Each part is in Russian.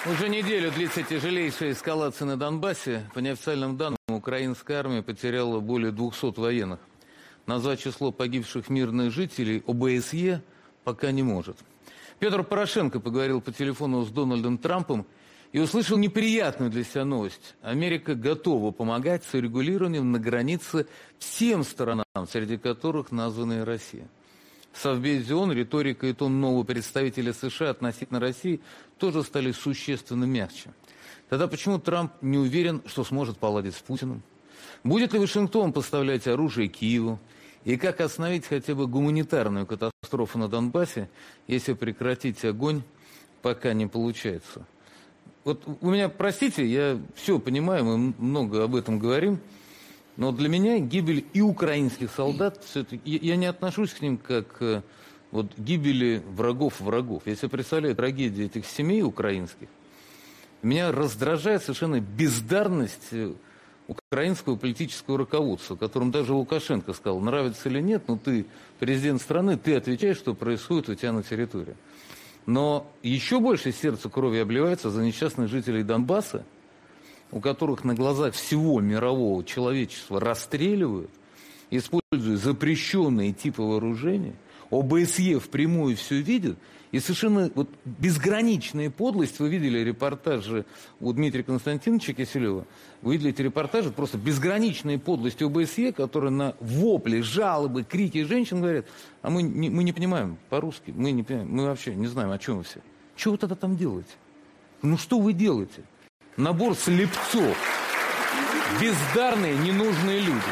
Уже неделю длится тяжелейшая эскалация на Донбассе. По неофициальным данным, украинская армия потеряла более 200 военных. Назвать число погибших мирных жителей ОБСЕ пока не может. Петр Порошенко поговорил по телефону с Дональдом Трампом и услышал неприятную для себя новость. Америка готова помогать с урегулированием на границе всем сторонам, среди которых названа и Россия. В Совбезе ООН риторика и тон нового представителя США относительно России тоже стали существенно мягче. Тогда почему Трамп не уверен, что сможет поладить с Путиным? Будет ли Вашингтон поставлять оружие Киеву? И как остановить хотя бы гуманитарную катастрофу на Донбассе, если прекратить огонь пока не получается? Вот у меня, простите, я все понимаю, мы много об этом говорим, но для меня гибель и украинских солдат, я не отношусь к ним как вот гибели врагов. Если представляю трагедию этих семей украинских, меня раздражает совершенно бездарность украинского политического руководства, которым даже Лукашенко сказал, нравится или нет, но ты президент страны, ты отвечаешь, что происходит у тебя на территории. Но еще больше сердце крови обливается за несчастных жителей Донбасса, у которых на глазах всего мирового человечества расстреливают, используя запрещенные типы вооружения, ОБСЕ впрямую все видит, и совершенно вот безграничная подлость. Вы видели репортажи у Дмитрия Константиновича Киселева, вы видели эти репортажи, просто безграничная подлость ОБСЕ, которые на вопли, жалобы, крики женщин говорят, а мы не понимаем по-русски, мы не понимаем, мы вообще не знаем, о чем вы все. Что вы тогда там делаете? Ну что вы делаете? Набор слепцов, бездарные, ненужные люди.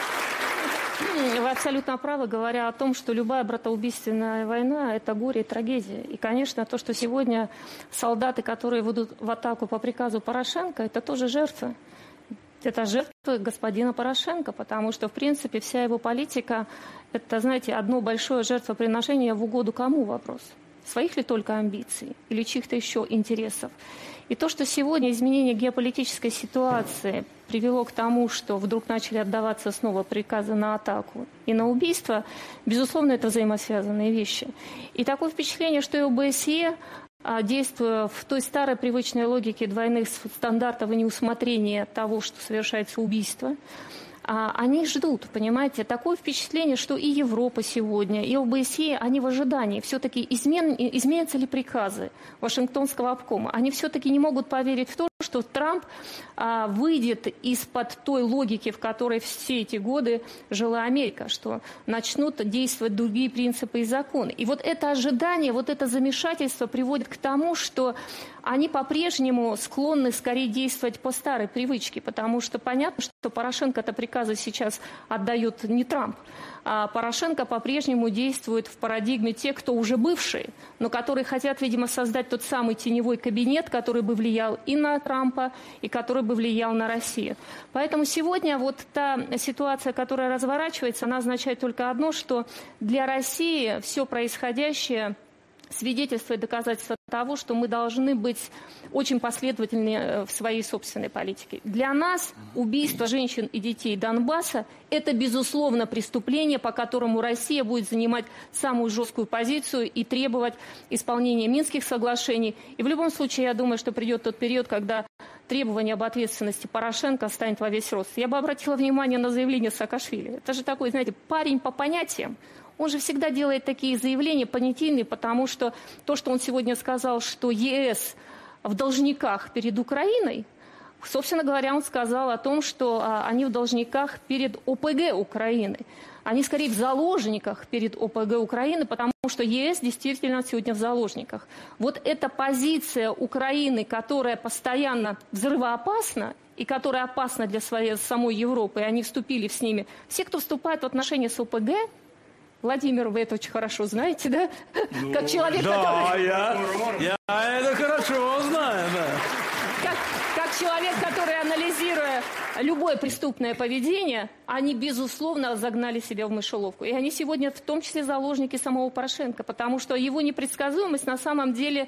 Вы абсолютно правы, говоря о том, что любая братоубийственная война – это горе и трагедия. И, конечно, то, что сегодня солдаты, которые ведут в атаку по приказу Порошенко, это тоже жертвы. Это жертвы господина Порошенко, потому что, в принципе, вся его политика – это, знаете, одно большое жертвоприношение в угоду кому вопрос? Своих ли только амбиций или чьих-то еще интересов? И то, что сегодня изменение геополитической ситуации привело к тому, что вдруг начали отдаваться снова приказы на атаку и на убийство, безусловно, это взаимосвязанные вещи. И такое впечатление, что и ОБСЕ, действуя в той старой привычной логике двойных стандартов и неусмотрения того, что совершается убийство, они ждут, понимаете, такое впечатление, что и Европа сегодня, и ОБСЕ, они в ожидании. Все-таки изменятся ли приказы Вашингтонского обкома? Они все-таки не могут поверить в то, что Трамп выйдет из-под той логики, в которой все эти годы жила Америка, что начнут действовать другие принципы и законы. И вот это ожидание, вот это замешательство приводит к тому, что они по-прежнему склонны скорее действовать по старой привычке, потому что понятно, что Порошенко-то приказы сейчас отдает не Трамп, а Порошенко по-прежнему действует в парадигме тех, кто уже бывшие, но которые хотят, видимо, создать тот самый теневой кабинет, который бы влиял и на Трампа, и который бы влиял на Россию. Поэтому сегодня вот та ситуация, которая разворачивается, она означает только одно, что для России все происходящее свидетельство и доказательство того, что мы должны быть очень последовательны в своей собственной политике. Для нас убийство женщин и детей Донбасса – это, безусловно, преступление, по которому Россия будет занимать самую жесткую позицию и требовать исполнения Минских соглашений. И в любом случае, я думаю, что придет тот период, когда требование об ответственности Порошенко станет во весь рост. Я бы обратила внимание на заявление Саакашвили. Это же такой, знаете, парень по понятиям. Он же всегда делает такие заявления понятийные, потому что то, что он сегодня сказал, что ЕС в должниках перед Украиной, собственно говоря, он сказал о том, что они в должниках перед ОПГ Украины. Они скорее в заложниках перед ОПГ Украины, потому что ЕС действительно сегодня в заложниках. Вот эта позиция Украины, которая постоянно взрывоопасна, и которая опасна для самой Европы, и они вступили с ними. Все, кто вступает в отношения с ОПГ, Владимир, вы это очень хорошо знаете, да? Ну, как человек, который... я это хорошо знаю, да. Как человек, который, анализируя любое преступное поведение, они, безусловно, загнали себя в мышеловку. И они сегодня в том числе заложники самого Порошенко, потому что его непредсказуемость на самом деле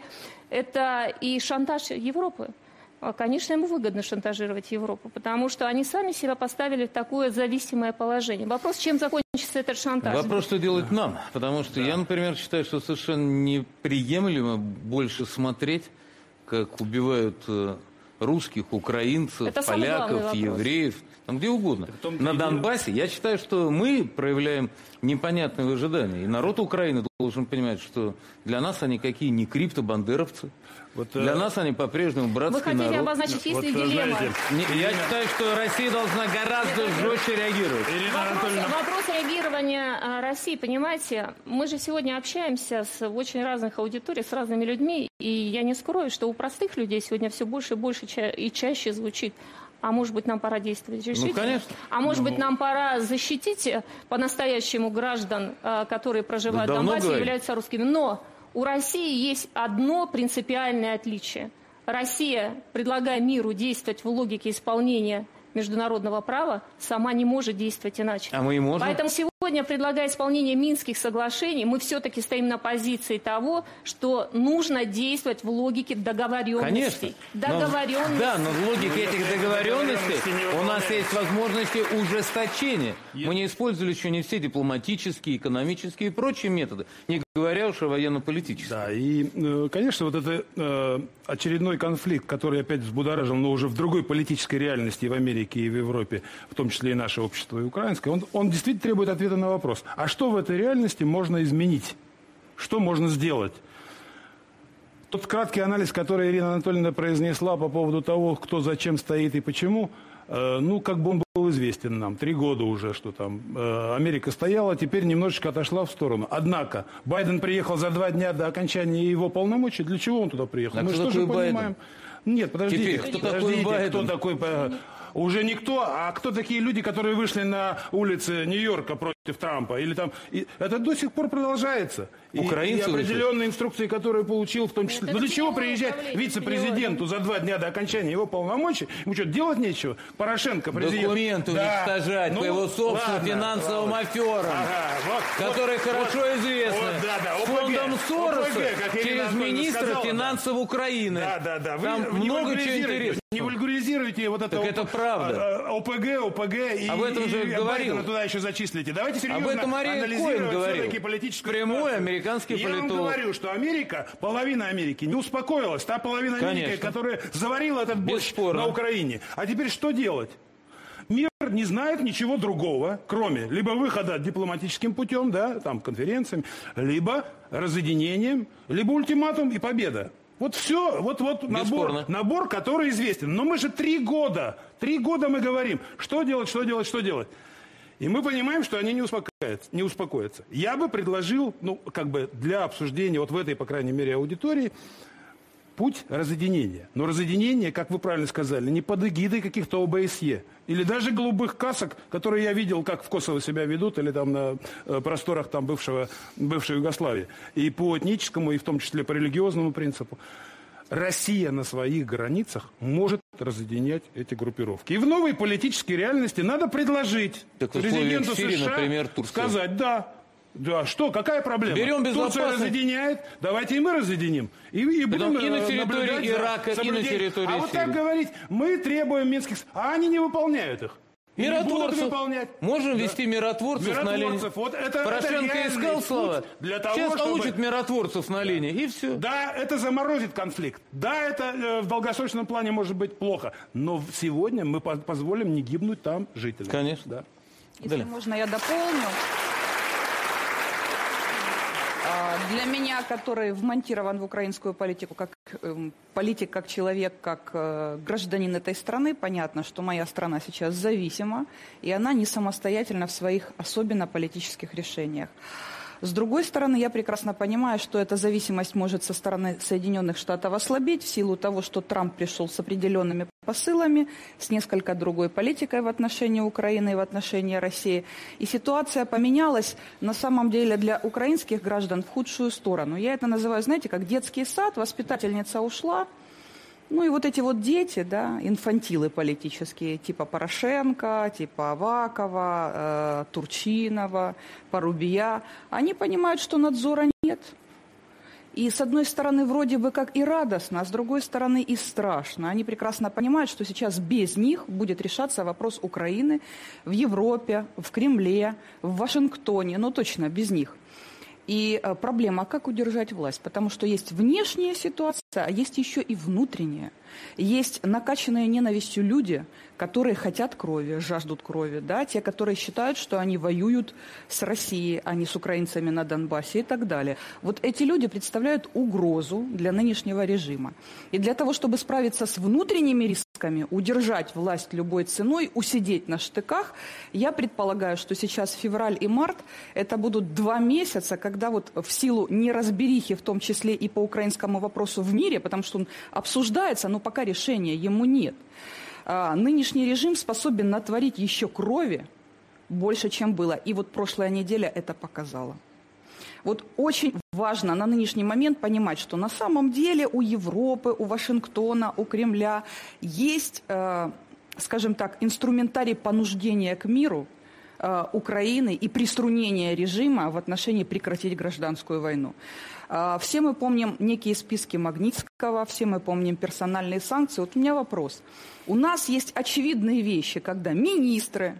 это и шантаж Европы. Конечно, ему выгодно шантажировать Европу, потому что они сами себя поставили в такое зависимое положение. Вопрос, чем закончится этот шантаж? Вопрос, что делать нам, потому что я, например, считаю, что совершенно неприемлемо больше смотреть, как убивают русских, украинцев, поляков, евреев, там где угодно. На Донбассе, я считаю, что мы проявляем непонятные ожидания. И народ Украины должен понимать, что для нас они какие не криптобандеровцы. Для нас они по-прежнему братский народ. Вы хотели обозначить, есть ли дилемма? Я считаю, что Россия должна гораздо жестче реагировать. Вопрос реагирования России, понимаете, мы же сегодня общаемся с очень разных аудиториях, с разными людьми, и я не скрою, что у простых людей сегодня все больше и больше и чаще звучит: а может быть, нам пора действовать решительно? Ну, конечно. А может быть, нам пора защитить по-настоящему граждан, которые проживают в Донбассе и являются русскими. Но у России есть одно принципиальное отличие. Россия, предлагая миру действовать в логике исполнения международного права, сама не может действовать иначе. А мы и можем. Поэтому сегодня, предлагая исполнение Минских соглашений, мы все-таки стоим на позиции того, что нужно действовать в логике договоренностей. Договоренностей. Да, но в логике этих договоренностей у нас есть возможности ужесточения. Мы не использовали еще не все дипломатические, экономические и прочие методы, не говоря уж о военно-политических. Да, и, конечно, вот это очередной конфликт, который опять взбудоражил, но уже в другой политической реальности и в Америке, и в Европе, в том числе и наше общество, и украинское, он действительно требует ответа на вопрос. А что в этой реальности можно изменить? Что можно сделать? Тот краткий анализ, который Ирина Анатольевна произнесла по поводу того, кто зачем стоит и почему, ну, как бы он был известен нам. 3 года уже, что там Америка стояла, теперь немножечко отошла в сторону. Однако, Байден приехал за 2 дня до окончания его полномочий. Для чего он туда приехал? А мы кто же тоже такой понимаем. Нет, подождите. Теперь, кто такой Байден? Уже никто, а кто такие люди, которые вышли на улицы Нью-Йорка против Трампа? Или там, это до сих пор продолжается. Украинцы и определенные инструкции, которые получил, в том числе. Ну для чего приезжать вице-президенту за 2 дня до окончания его полномочий? Ему что, делать нечего? Порошенко, президент. Документы уничтожать по его собственным финансовым аферам, которые хорошо известны. Фондом Сороса через министра финансов Украины. Там много чего интересного. Не вульгаризируйте вот это. Так это правда. ОПГ и об этом же говорил. Туда еще зачислите. Давайте серьезно об этом анализировать все-таки политическую прямой ситуацию. американский политолог. Я вам говорю, что Америка, половина Америки не успокоилась. Та половина Америки, которая заварила этот борщ на Украине. А теперь что делать? Мир не знает ничего другого, кроме либо выхода дипломатическим путем, да, там, конференциями, либо разъединением, либо ультиматум и победа. Вот все, вот набор, который известен. Но мы же 3 года мы говорим, что делать. И мы понимаем, что они не успокоятся. Я бы предложил, для обсуждения вот в этой, по крайней мере, аудитории, путь разъединения. Но разъединение, как вы правильно сказали, не под эгидой каких-то ОБСЕ. Или даже голубых касок, которые я видел, как в Косово себя ведут, или там на просторах там бывшей Югославии. И по этническому, и в том числе по религиозному принципу. Россия на своих границах может разъединять эти группировки. И в новой политической реальности надо предложить президенту США, например, сказать «да». Да, что, какая проблема? Берем безопасность. Турция разъединяет, давайте и мы разъединим. И будем и на территории Ирака, и на территории Сирии. А вот так говорить, мы требуем минских... А они не выполняют их. Миротворцев. Можем вести миротворцев на линии. Порошенко искал слова. Сейчас получит миротворцев на линии, и все. Да, это заморозит конфликт. Да, это в долгосрочном плане может быть плохо. Но сегодня мы позволим не гибнуть там жителям. Конечно. Да. Если можно, я дополню. Для меня, который вмонтирован в украинскую политику, как политик, как человек, как гражданин этой страны, понятно, что моя страна сейчас зависима, и она не самостоятельна в своих особенно политических решениях. С другой стороны, я прекрасно понимаю, что эта зависимость может со стороны Соединенных Штатов ослабеть в силу того, что Трамп пришел с определенными посылами, с несколько другой политикой в отношении Украины и в отношении России. И ситуация поменялась на самом деле для украинских граждан в худшую сторону. Я это называю, знаете, как детский сад, воспитательница ушла. Ну и вот эти вот дети, да, инфантилы политические, типа Порошенко, типа Авакова, Турчинова, Порубия, они понимают, что надзора нет. И с одной стороны вроде бы как и радостно, а с другой стороны и страшно. Они прекрасно понимают, что сейчас без них будет решаться вопрос Украины в Европе, в Кремле, в Вашингтоне, но точно без них. И проблема, как удержать власть? Потому что есть внешняя ситуация, а есть еще и внутренняя. Есть накачанные ненавистью люди, которые хотят крови, жаждут крови, да? Те, которые считают, что они воюют с Россией, а не с украинцами на Донбассе и так далее. Вот эти люди представляют угрозу для нынешнего режима. И для того, чтобы справиться с внутренними рисками, удержать власть любой ценой, усидеть на штыках, я предполагаю, что сейчас февраль и март – это будут 2 месяца, когда вот в силу неразберихи, в том числе и по украинскому вопросу в мире, потому что он обсуждается, но пока решения ему нет. Нынешний режим способен натворить еще крови больше, чем было. И вот прошлая неделя это показала. Вот очень важно на нынешний момент понимать, что на самом деле у Европы, у Вашингтона, у Кремля есть, скажем так, инструментарий понуждения к миру Украины и приструнения режима в отношении прекратить гражданскую войну. Все мы помним некие списки Магнитского, все мы помним персональные санкции. Вот у меня вопрос. У нас есть очевидные вещи, когда министры,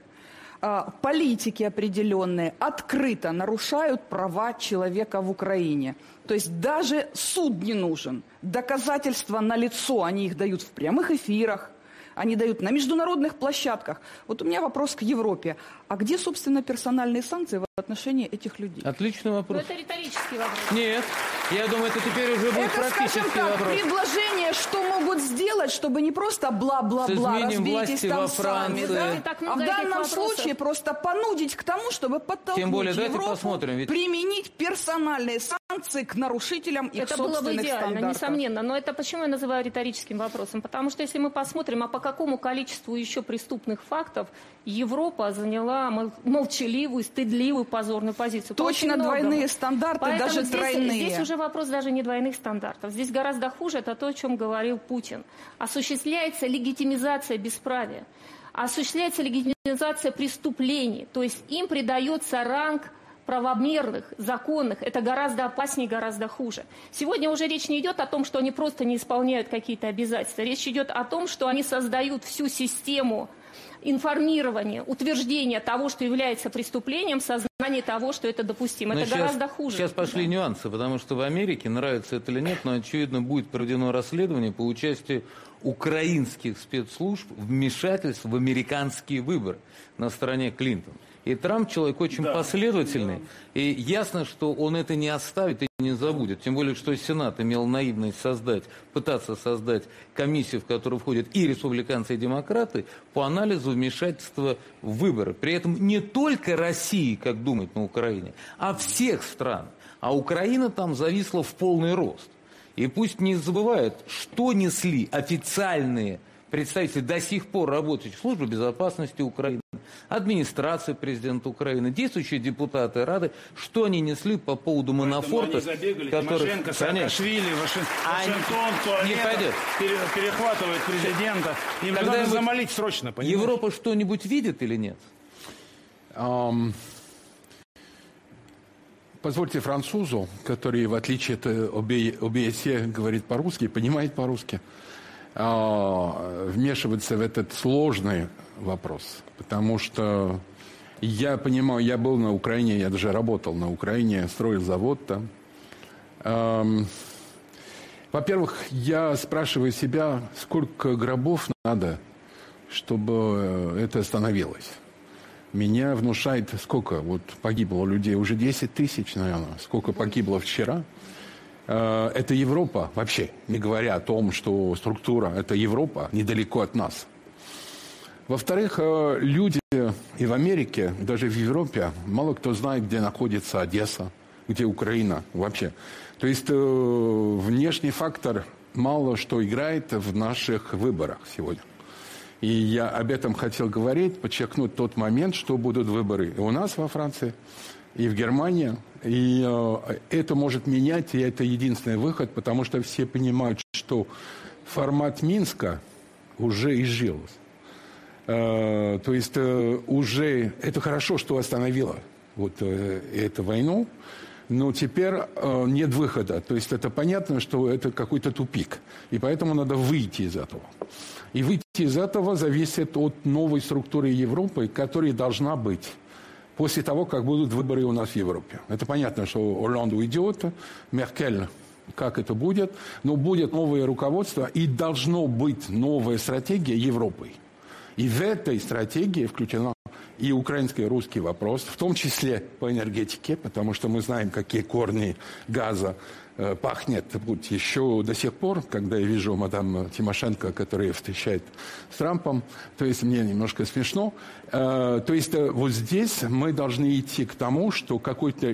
политики определенные открыто нарушают права человека в Украине. То есть даже суд не нужен. Доказательства налицо, они их дают в прямых эфирах. Они дают на международных площадках. Вот у меня вопрос к Европе. А где, собственно, персональные санкции в отношении этих людей? Отличный вопрос. Но это риторический вопрос. Нет, я думаю, это теперь уже будет практический вопрос. Это, скажем так, предложение, что могут сделать, чтобы не просто бла-бла-бла, разберитесь там сами. Да? А в данном случае просто понудить к тому, чтобы подтолкнуть Европу применить персональные санкции к нарушителям их собственных стандартов. Это было бы идеально, несомненно. Но это почему я называю риторическим вопросом? Потому что если мы посмотрим, а по какому количеству еще преступных фактов Европа заняла молчаливую, стыдливую, позорную позицию. Точно двойные стандарты, поэтому даже тройные. Здесь уже вопрос даже не двойных стандартов. Здесь гораздо хуже, это то, о чем говорил Путин. Осуществляется легитимизация бесправия, осуществляется легитимизация преступлений, то есть им придается ранг правомерных, законных, это гораздо опаснее, гораздо хуже. Сегодня уже речь не идет о том, что они просто не исполняют какие-то обязательства. Речь идет о том, что они создают всю систему информирования, утверждения того, что является преступлением, сознание того, что это допустимо. Это гораздо хуже. Сейчас пошли нюансы, потому что в Америке, нравится это или нет, но, очевидно, будет проведено расследование по участию украинских спецслужб в вмешательстве в американские выборы на стороне Клинтона. И Трамп человек очень последовательный, и ясно, что он это не оставит и не забудет. Тем более, что Сенат имел наивность пытаться создать комиссию, в которую входят и республиканцы, и демократы, по анализу вмешательства в выборы. При этом не только России, как думать на Украине, а всех стран. А Украина там зависла в полный рост. И пусть не забывают, что несли официальные представители до сих пор работающих службы безопасности Украины, администрация президента Украины, действующие депутаты Рады, что они несли по поводу Манафорта, который... Тимошенко, Саакашвили, Вашингтон, туалет, перехватывает президента. Им надо замолить срочно, понимаешь? Европа что-нибудь видит или нет? Позвольте французу, который, в отличие от ОБСЕ, говорит по-русски, понимает по-русски, вмешиваться в этот сложный вопрос. Потому что я понимаю, я был на Украине, я даже работал на Украине, строил завод там. Во-первых, я спрашиваю себя, сколько гробов надо, чтобы это остановилось. Меня внушает, сколько вот погибло людей, уже 10 тысяч, наверное, сколько погибло вчера. Это Европа вообще, не говоря о том, что структура, это Европа недалеко от нас. Во-вторых, люди и в Америке, даже в Европе, мало кто знает, где находится Одесса, где Украина вообще. То есть внешний фактор мало что играет в наших выборах сегодня. И я об этом хотел говорить, подчеркнуть тот момент, что будут выборы и у нас во Франции, и в Германии. И это может менять, и это единственный выход, потому что все понимают, что формат Минска уже изжился. То есть уже это хорошо, что остановило вот эту войну, но теперь нет выхода. То есть это понятно, что это какой-то тупик. И поэтому надо выйти из этого. И выйти из этого зависит от новой структуры Европы, которая должна быть после того, как будут выборы у нас в Европе. Это понятно, что Олланд уйдет, Меркель, как это будет, но будет новое руководство и должна быть новая стратегия Европы. И в этой стратегии включена и украинский и русский вопрос, в том числе по энергетике, потому что мы знаем, какие корни газа пахнет вот еще до сих пор, когда я вижу мадам Тимошенко, которая встречает с Трампом. То есть мне немножко смешно. То есть вот здесь мы должны идти к тому, что какой-то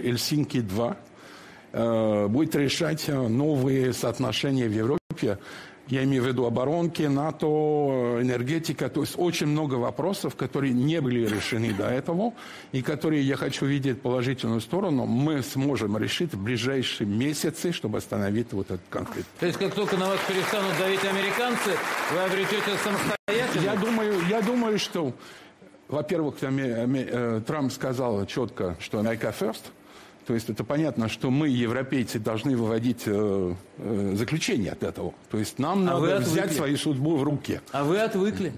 Хельсинки-2 будет решать новые соотношения в Европе. Я имею в виду оборонки, НАТО, энергетика. То есть очень много вопросов, которые не были решены до этого, и которые я хочу видеть положительную сторону, мы сможем решить в ближайшие месяцы, чтобы остановить вот этот конфликт. То есть как только на вас перестанут давить американцы, вы обретете самостоятельность? Я думаю, что, во-первых, Трамп сказал четко, что America first. То есть это понятно, что мы, европейцы, должны выводить заключение от этого. То есть нам надо взять свою судьбу в руки. А вы отвыкли?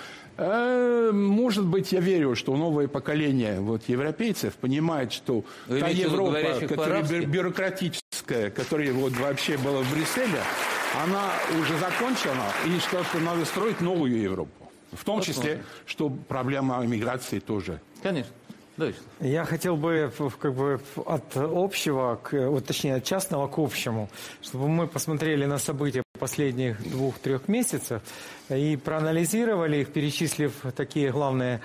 Может быть, я верю, что новое поколение европейцев понимает, что та Европа, которая бюрократическая, которая вот вообще была в Брюсселе, она уже закончена, и что надо строить новую Европу. В том числе, что проблема миграции тоже. Конечно. Я хотел бы от общего, точнее от частного к общему, чтобы мы посмотрели на события последних 2-3 месяцев и проанализировали их, перечислив такие главные,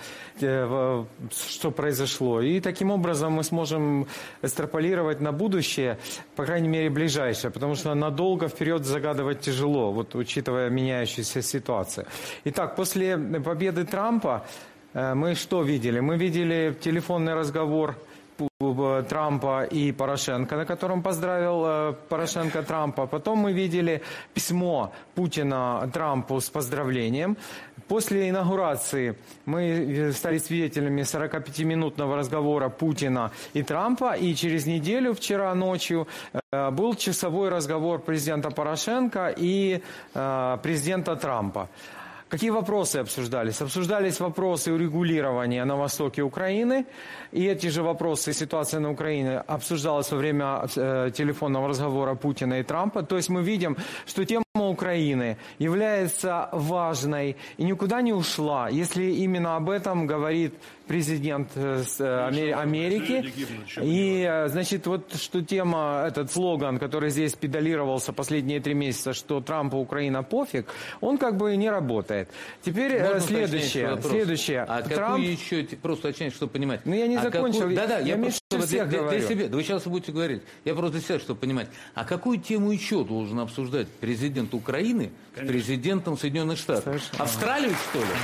что произошло. И таким образом мы сможем экстраполировать на будущее, по крайней мере, ближайшее, потому что надолго вперед загадывать тяжело, вот учитывая меняющуюся ситуацию. Итак, после победы Трампа мы что видели? Мы видели телефонный разговор Трампа и Порошенко, на котором поздравил Порошенко Трампа. Потом мы видели письмо Путина Трампу с поздравлением. После инаугурации мы стали свидетелями 45-минутного разговора Путина и Трампа. И через неделю, вчера ночью, был часовой разговор президента Порошенко и президента Трампа. Какие вопросы обсуждались? Обсуждались вопросы урегулирования на востоке Украины. И эти же вопросы, ситуация на Украине, обсуждалась во время телефонного разговора Путина и Трампа. То есть мы видим, что тема Украины является важной и никуда не ушла, если именно об этом говорит президент Америки. И, значит, вот что тема, этот слоган, который здесь педалировался последние 3 месяца, что Трампу Украина пофиг, он как бы не работает. Теперь следующее. А какую еще, просто уточнять, чтобы понимать. Ну, я не закончил. Да, я просто для себя. Вы сейчас будете говорить. Я просто для себя, чтобы понимать. А какую тему еще должен обсуждать президент Украины с президентом Соединенных Штатов? Совершенно. Австралию, что ли?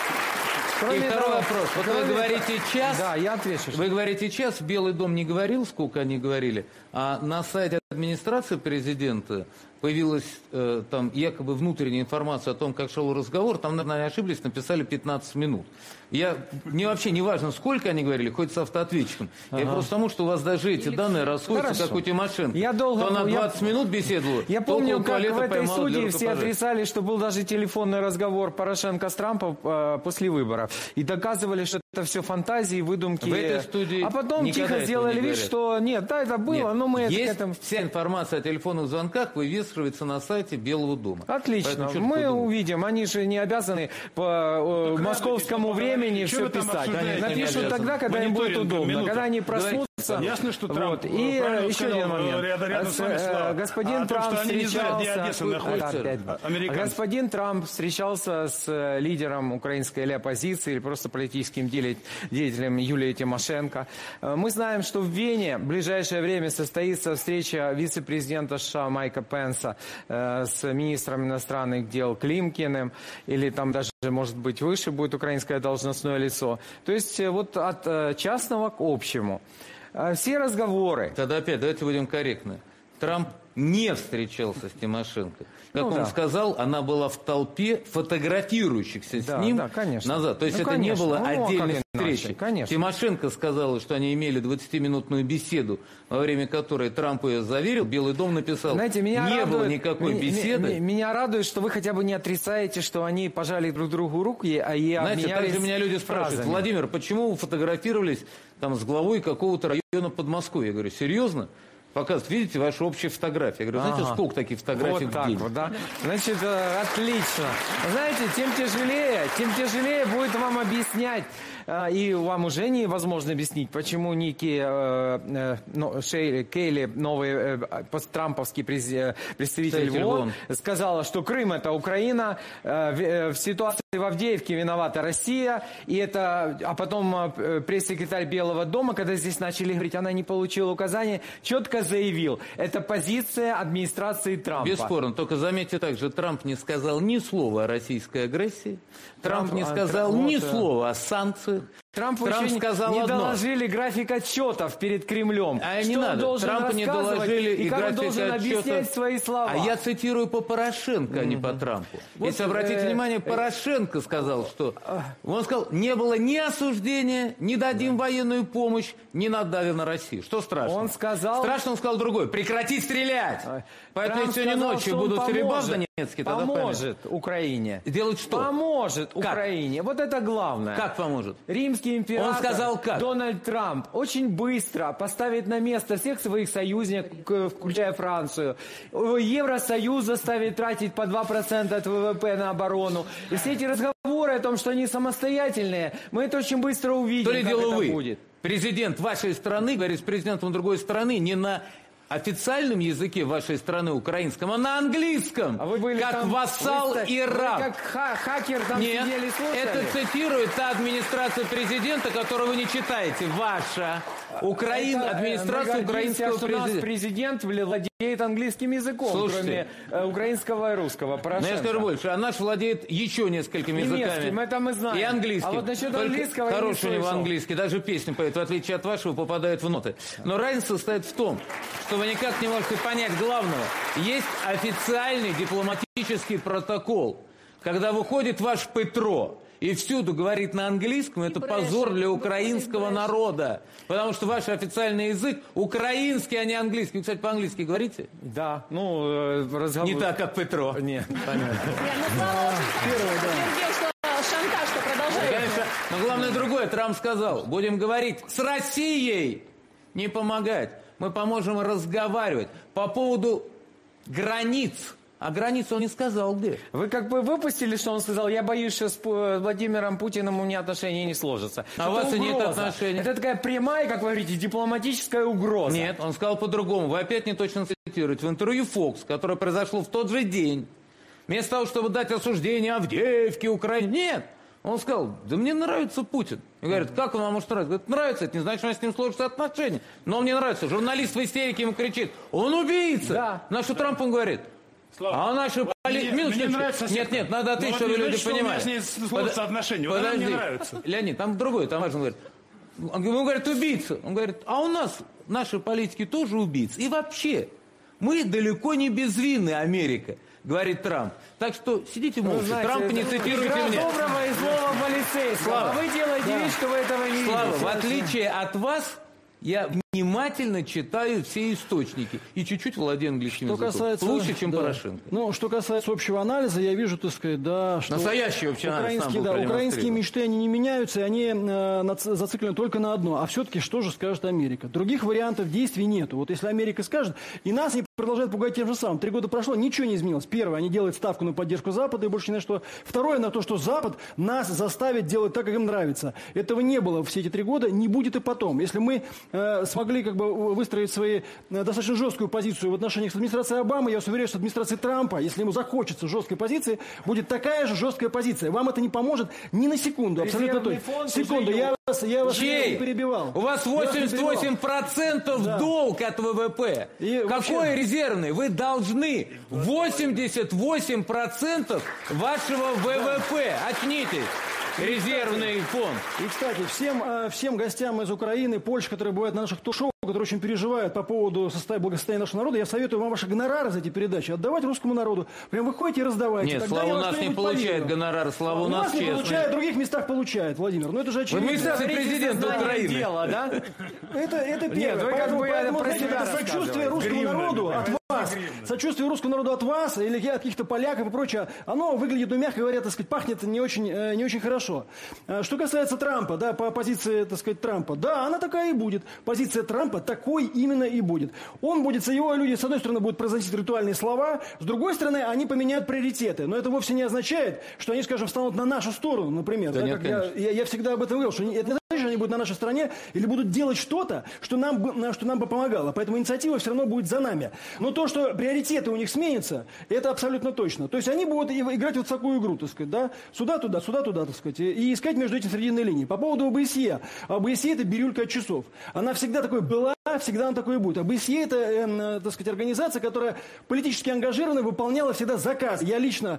И второй вопрос. Вот вы говорите час. Да, я отвечу. Вы говорите час. Белый дом не говорил, сколько они говорили. А на сайте администрации президента появилась там якобы внутренняя информация о том, как шел разговор. Там, наверное, ошиблись, написали 15 минут. Мне вообще не важно, сколько они говорили, хоть с автоответчиком. Я просто потому, что у вас даже эти данные расходятся, как у Тимошенко. То она 20 минут беседовала. Я помню, как в этой студии все отрицали, что был даже телефонный разговор Порошенко с Трампом после выборов. И доказывали, что это все фантазии, выдумки. В этой студии а потом тихо сделали вид, что нет, да, это было, но мы есть к этому... Вся информация о телефонных звонках вывешивается на сайте Белого дома. Отлично. Мы увидим. Они же не обязаны по московскому времени все писать. Напишут тогда, когда им будет удобно. Когда они проснутся. Ясно, что Трамп. И еще один момент. Господин Трамп встречался с лидером украинской или оппозиции, или просто политическим деятелем Юлией Тимошенко. Мы знаем, что в Вене в ближайшее время состоится встреча вице-президента США Майка Пенса с министром иностранных дел Климкиным, или там даже, может быть, выше будет украинское должностное лицо. То есть вот от частного к общему. Все разговоры. Тогда опять давайте будем корректны. Трамп не встречался с Тимошенко. Как он сказал, она была в толпе фотографирующихся с ним назад. То есть это не было отдельной встречи. Тимошенко сказала, что они имели 20-минутную беседу, во время которой Трамп ее заверил. Белый дом написал, не было никакой беседы. Меня радует, что вы хотя бы не отрицаете, что они пожали друг другу руки, и обменялись. Знаете, также меня люди спрашивают: Владимир, почему вы фотографировались там с главой какого-то района Подмосковья? Я говорю, серьезно? Показывают, видите, ваши общие фотографии. Я говорю, знаете, сколько таких фотографий в день? Вот, да? Значит, отлично. Знаете, тем тяжелее будет вам объяснять, и вам уже невозможно объяснить, почему Ники Кейли, новый посттрамповский представитель ООН, сказала, что Крым — это Украина, в ситуации в Авдеевке виновата Россия, а потом пресс-секретарь Белого дома, когда здесь начали говорить, она не получила указания, четко заявил, это позиция администрации Трампа. Бесспорно, только заметьте также, Трамп не сказал ни слова о российской агрессии, Трамп не сказал ни слова о санкциях. Трамп сказал не доложили график отчетов перед Кремлем. Не надо. Трампу не доложили и как он должен объяснять свои слова. А я цитирую по Порошенко, а не по Трампу. Вот, если обратите внимание, Порошенко сказал, что... Он сказал, не было ни осуждения, не дадим военную помощь, не надавим на Россию. Что страшно? Он сказал... Страшно, он сказал другое. Прекратить стрелять! Поэтому Трамп сегодня сказал, ночью будут стрельба в Донецке. Поможет Украине. Делать что? Поможет Украине. Вот это главное. Как поможет? Римский император он сказал, как? Дональд Трамп очень быстро поставит на место всех своих союзников, включая Францию. Евросоюз заставит тратить по 2% от ВВП на оборону. И все эти разговоры о том, что они самостоятельные, мы это очень быстро увидим, То ли дело это вы, будет. Президент вашей страны говорит с президентом другой страны не на официальном языке вашей страны, украинском, а на английском, вы были как там, вассал и раб. Вы как хакер там сидели и слушали? Это цитирует та администрация президента, которую вы не читаете. Ваша администрация украинского президента. Наш президент владеет английским языком, слушайте, кроме украинского и русского. Порошенко. Но я скажу больше, а наш владеет еще несколькими языками. Это мы знаем. И английским. А вот насчет английского хороший у него английский, даже песни поет, в отличие от вашего, попадает в ноты. Но разница состоит в том, что вы никак не можете понять главного. Есть официальный дипломатический протокол. Когда выходит ваш Петро и всюду говорит на английском, это позор для украинского народа. Потому что ваш официальный язык украинский, а не английский. Вы, кстати, по-английски говорите? Да, разговор... Не так, как Петро. Нет, понятно. Шантаж, что продолжает. Конечно, но главное другое. Трамп сказал, будем говорить с Россией, не помогать. Мы поможем разговаривать по поводу границ. А границу он не сказал где. Вы как бы выпустили, что он сказал, я боюсь, что с Владимиром Путиным у меня отношения не сложатся. А у вас и нет отношений. Это такая прямая, как вы говорите, дипломатическая угроза. Нет, он сказал по-другому. Вы опять не точно цитируете. В интервью Fox, которое произошло в тот же день, вместо того, чтобы дать осуждение Авдеевке, Украине, нет. Он сказал, да мне нравится Путин. И говорит, как он вам может нравиться? Говорит, нравится, это не значит, что у нас с ним сложатся отношения. Но он мне нравится. Журналист в истерике ему кричит, он убийца. Да. На что Трамп он говорит, а наши Нет, надо ответить, чтобы люди понимали. У меня с ней сложатся отношения. Вот она мне нравится. Леонид, там другое, там важно говорит. Он говорит, убийца. Он говорит, а у нас наши политики тоже убийцы. И вообще, мы далеко не безвинны, Америка, говорит Трамп. Так что сидите молча. Трамп не цитируйте меня. Доброго и слова полицейского. Слава. А вы делаете вид, что вы этого не видите. Слава, в отличие от вас, я внимательно читаю все источники и чуть-чуть владею английским языком. Лучше, чем Порошенко. Ну, что касается общего анализа, я вижу, так сказать, да, что настоящий общий анализ украинские мечты, они не меняются, и они зациклены только на одно. А все-таки что же скажет Америка? Других вариантов действий нету. Вот если Америка скажет, и нас не продолжает пугать тем же самым. 3 года прошло, ничего не изменилось. Первое, они делают ставку на поддержку Запада и больше ни на что. Второе, на то, что Запад нас заставит делать так, как им нравится. Этого не было все эти 3 года, не будет и потом. Если мы смогли как бы выстроить свою достаточно жесткую позицию в отношениях с администрацией Обамы, я вас уверяю, что администрация Трампа, если ему захочется жесткой позиции, будет такая же жесткая позиция. Вам это не поможет ни на секунду. Абсолютно точно. Секунду, я вас не перебивал. У вас 88% долг от ВВП. Какой резервный? Вы должны 88% вашего ВВП. Очнитесь. Резервный фонд. И, кстати, всем гостям из Украины, Польши, которые бывают на наших ток-шоу, который очень переживает по поводу благосостояния нашего народа, я советую вам ваши гонорары за эти передачи отдавать русскому народу. Прям выходите и раздавайте. Нет, Слава у нас не получает гонорар, Слава у нас честный. Получает, в других местах получает, Владимир. Но это же очевидно. Вы президент Украины. Дело, да? Это первое. Поэтому сочувствие русскому народу от вас, сочувствие русскому народу от вас или от каких-то поляков и прочее, оно выглядит, ну, мягко говоря, так сказать, пахнет не очень хорошо. Что касается Трампа, да, по позиции, так сказать, Трампа, да, она такая и будет. Позиция Трампа такой именно и будет. Он будет, его люди, с одной стороны, будут произносить ритуальные слова, с другой стороны, они поменяют приоритеты. Но это вовсе не означает, что они, скажем, встанут на нашу сторону, например. Да, нет, я всегда об этом говорил, что это не значит, что они будут на нашей стороне или будут делать что-то, что нам бы помогало. Поэтому инициатива все равно будет за нами. Но то, что приоритеты у них сменятся, это абсолютно точно. То есть они будут играть вот в такую игру, так сказать, да, сюда-туда, так сказать, и искать между этими срединные линии. По поводу ОБСЕ. ОБСЕ – это бирюлька от часов. Она всегда такой была, всегда она такой и будет. ОБСЕ – это, так сказать, организация, которая политически ангажирована, выполняла всегда заказ. Я лично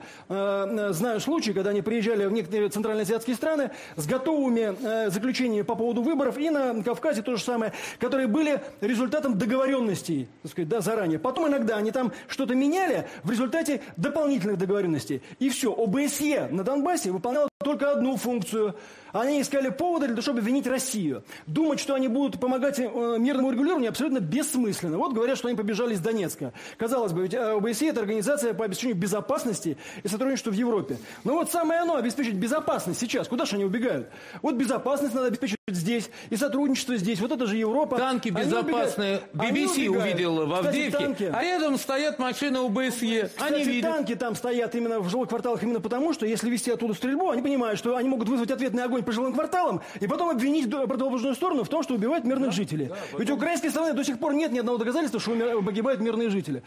знаю случаи, когда они приезжали в некоторые центральноазиатские страны с готовыми заключениями по поводу выборов, и на Кавказе то же самое, которые были результатом договоренностей, так сказать, да, заранее. Потом иногда они там что-то меняли в результате дополнительных договоренностей. И все. ОБСЕ на Донбассе выполняла только одну функцию. Они искали поводы для того, чтобы винить Россию. Думать, что они будут помогать мирному регулированию, абсолютно бессмысленно. Вот говорят, что они побежали из Донецка. Казалось бы, ведь ОБСЕ – это организация по обеспечению безопасности и сотрудничеству в Европе. Но вот самое оно обеспечить безопасность сейчас. Куда же они убегают? Вот безопасность надо обеспечивать здесь, и сотрудничество здесь. Вот это же Европа. Танки безопасные. BBC увидел в Авдеевке, а рядом стоят машины ОБСЕ. Кстати, танки там стоят именно в жилых кварталах именно потому, что если вести оттуда стрельбу, они понимают, что они могут вызвать ответный огонь по жилым кварталам и потом обвинить противоположную сторону в том, что убивают мирных жителей. Ведь у украинской страны до сих пор нет ни одного доказательства, что погибают мирные жители.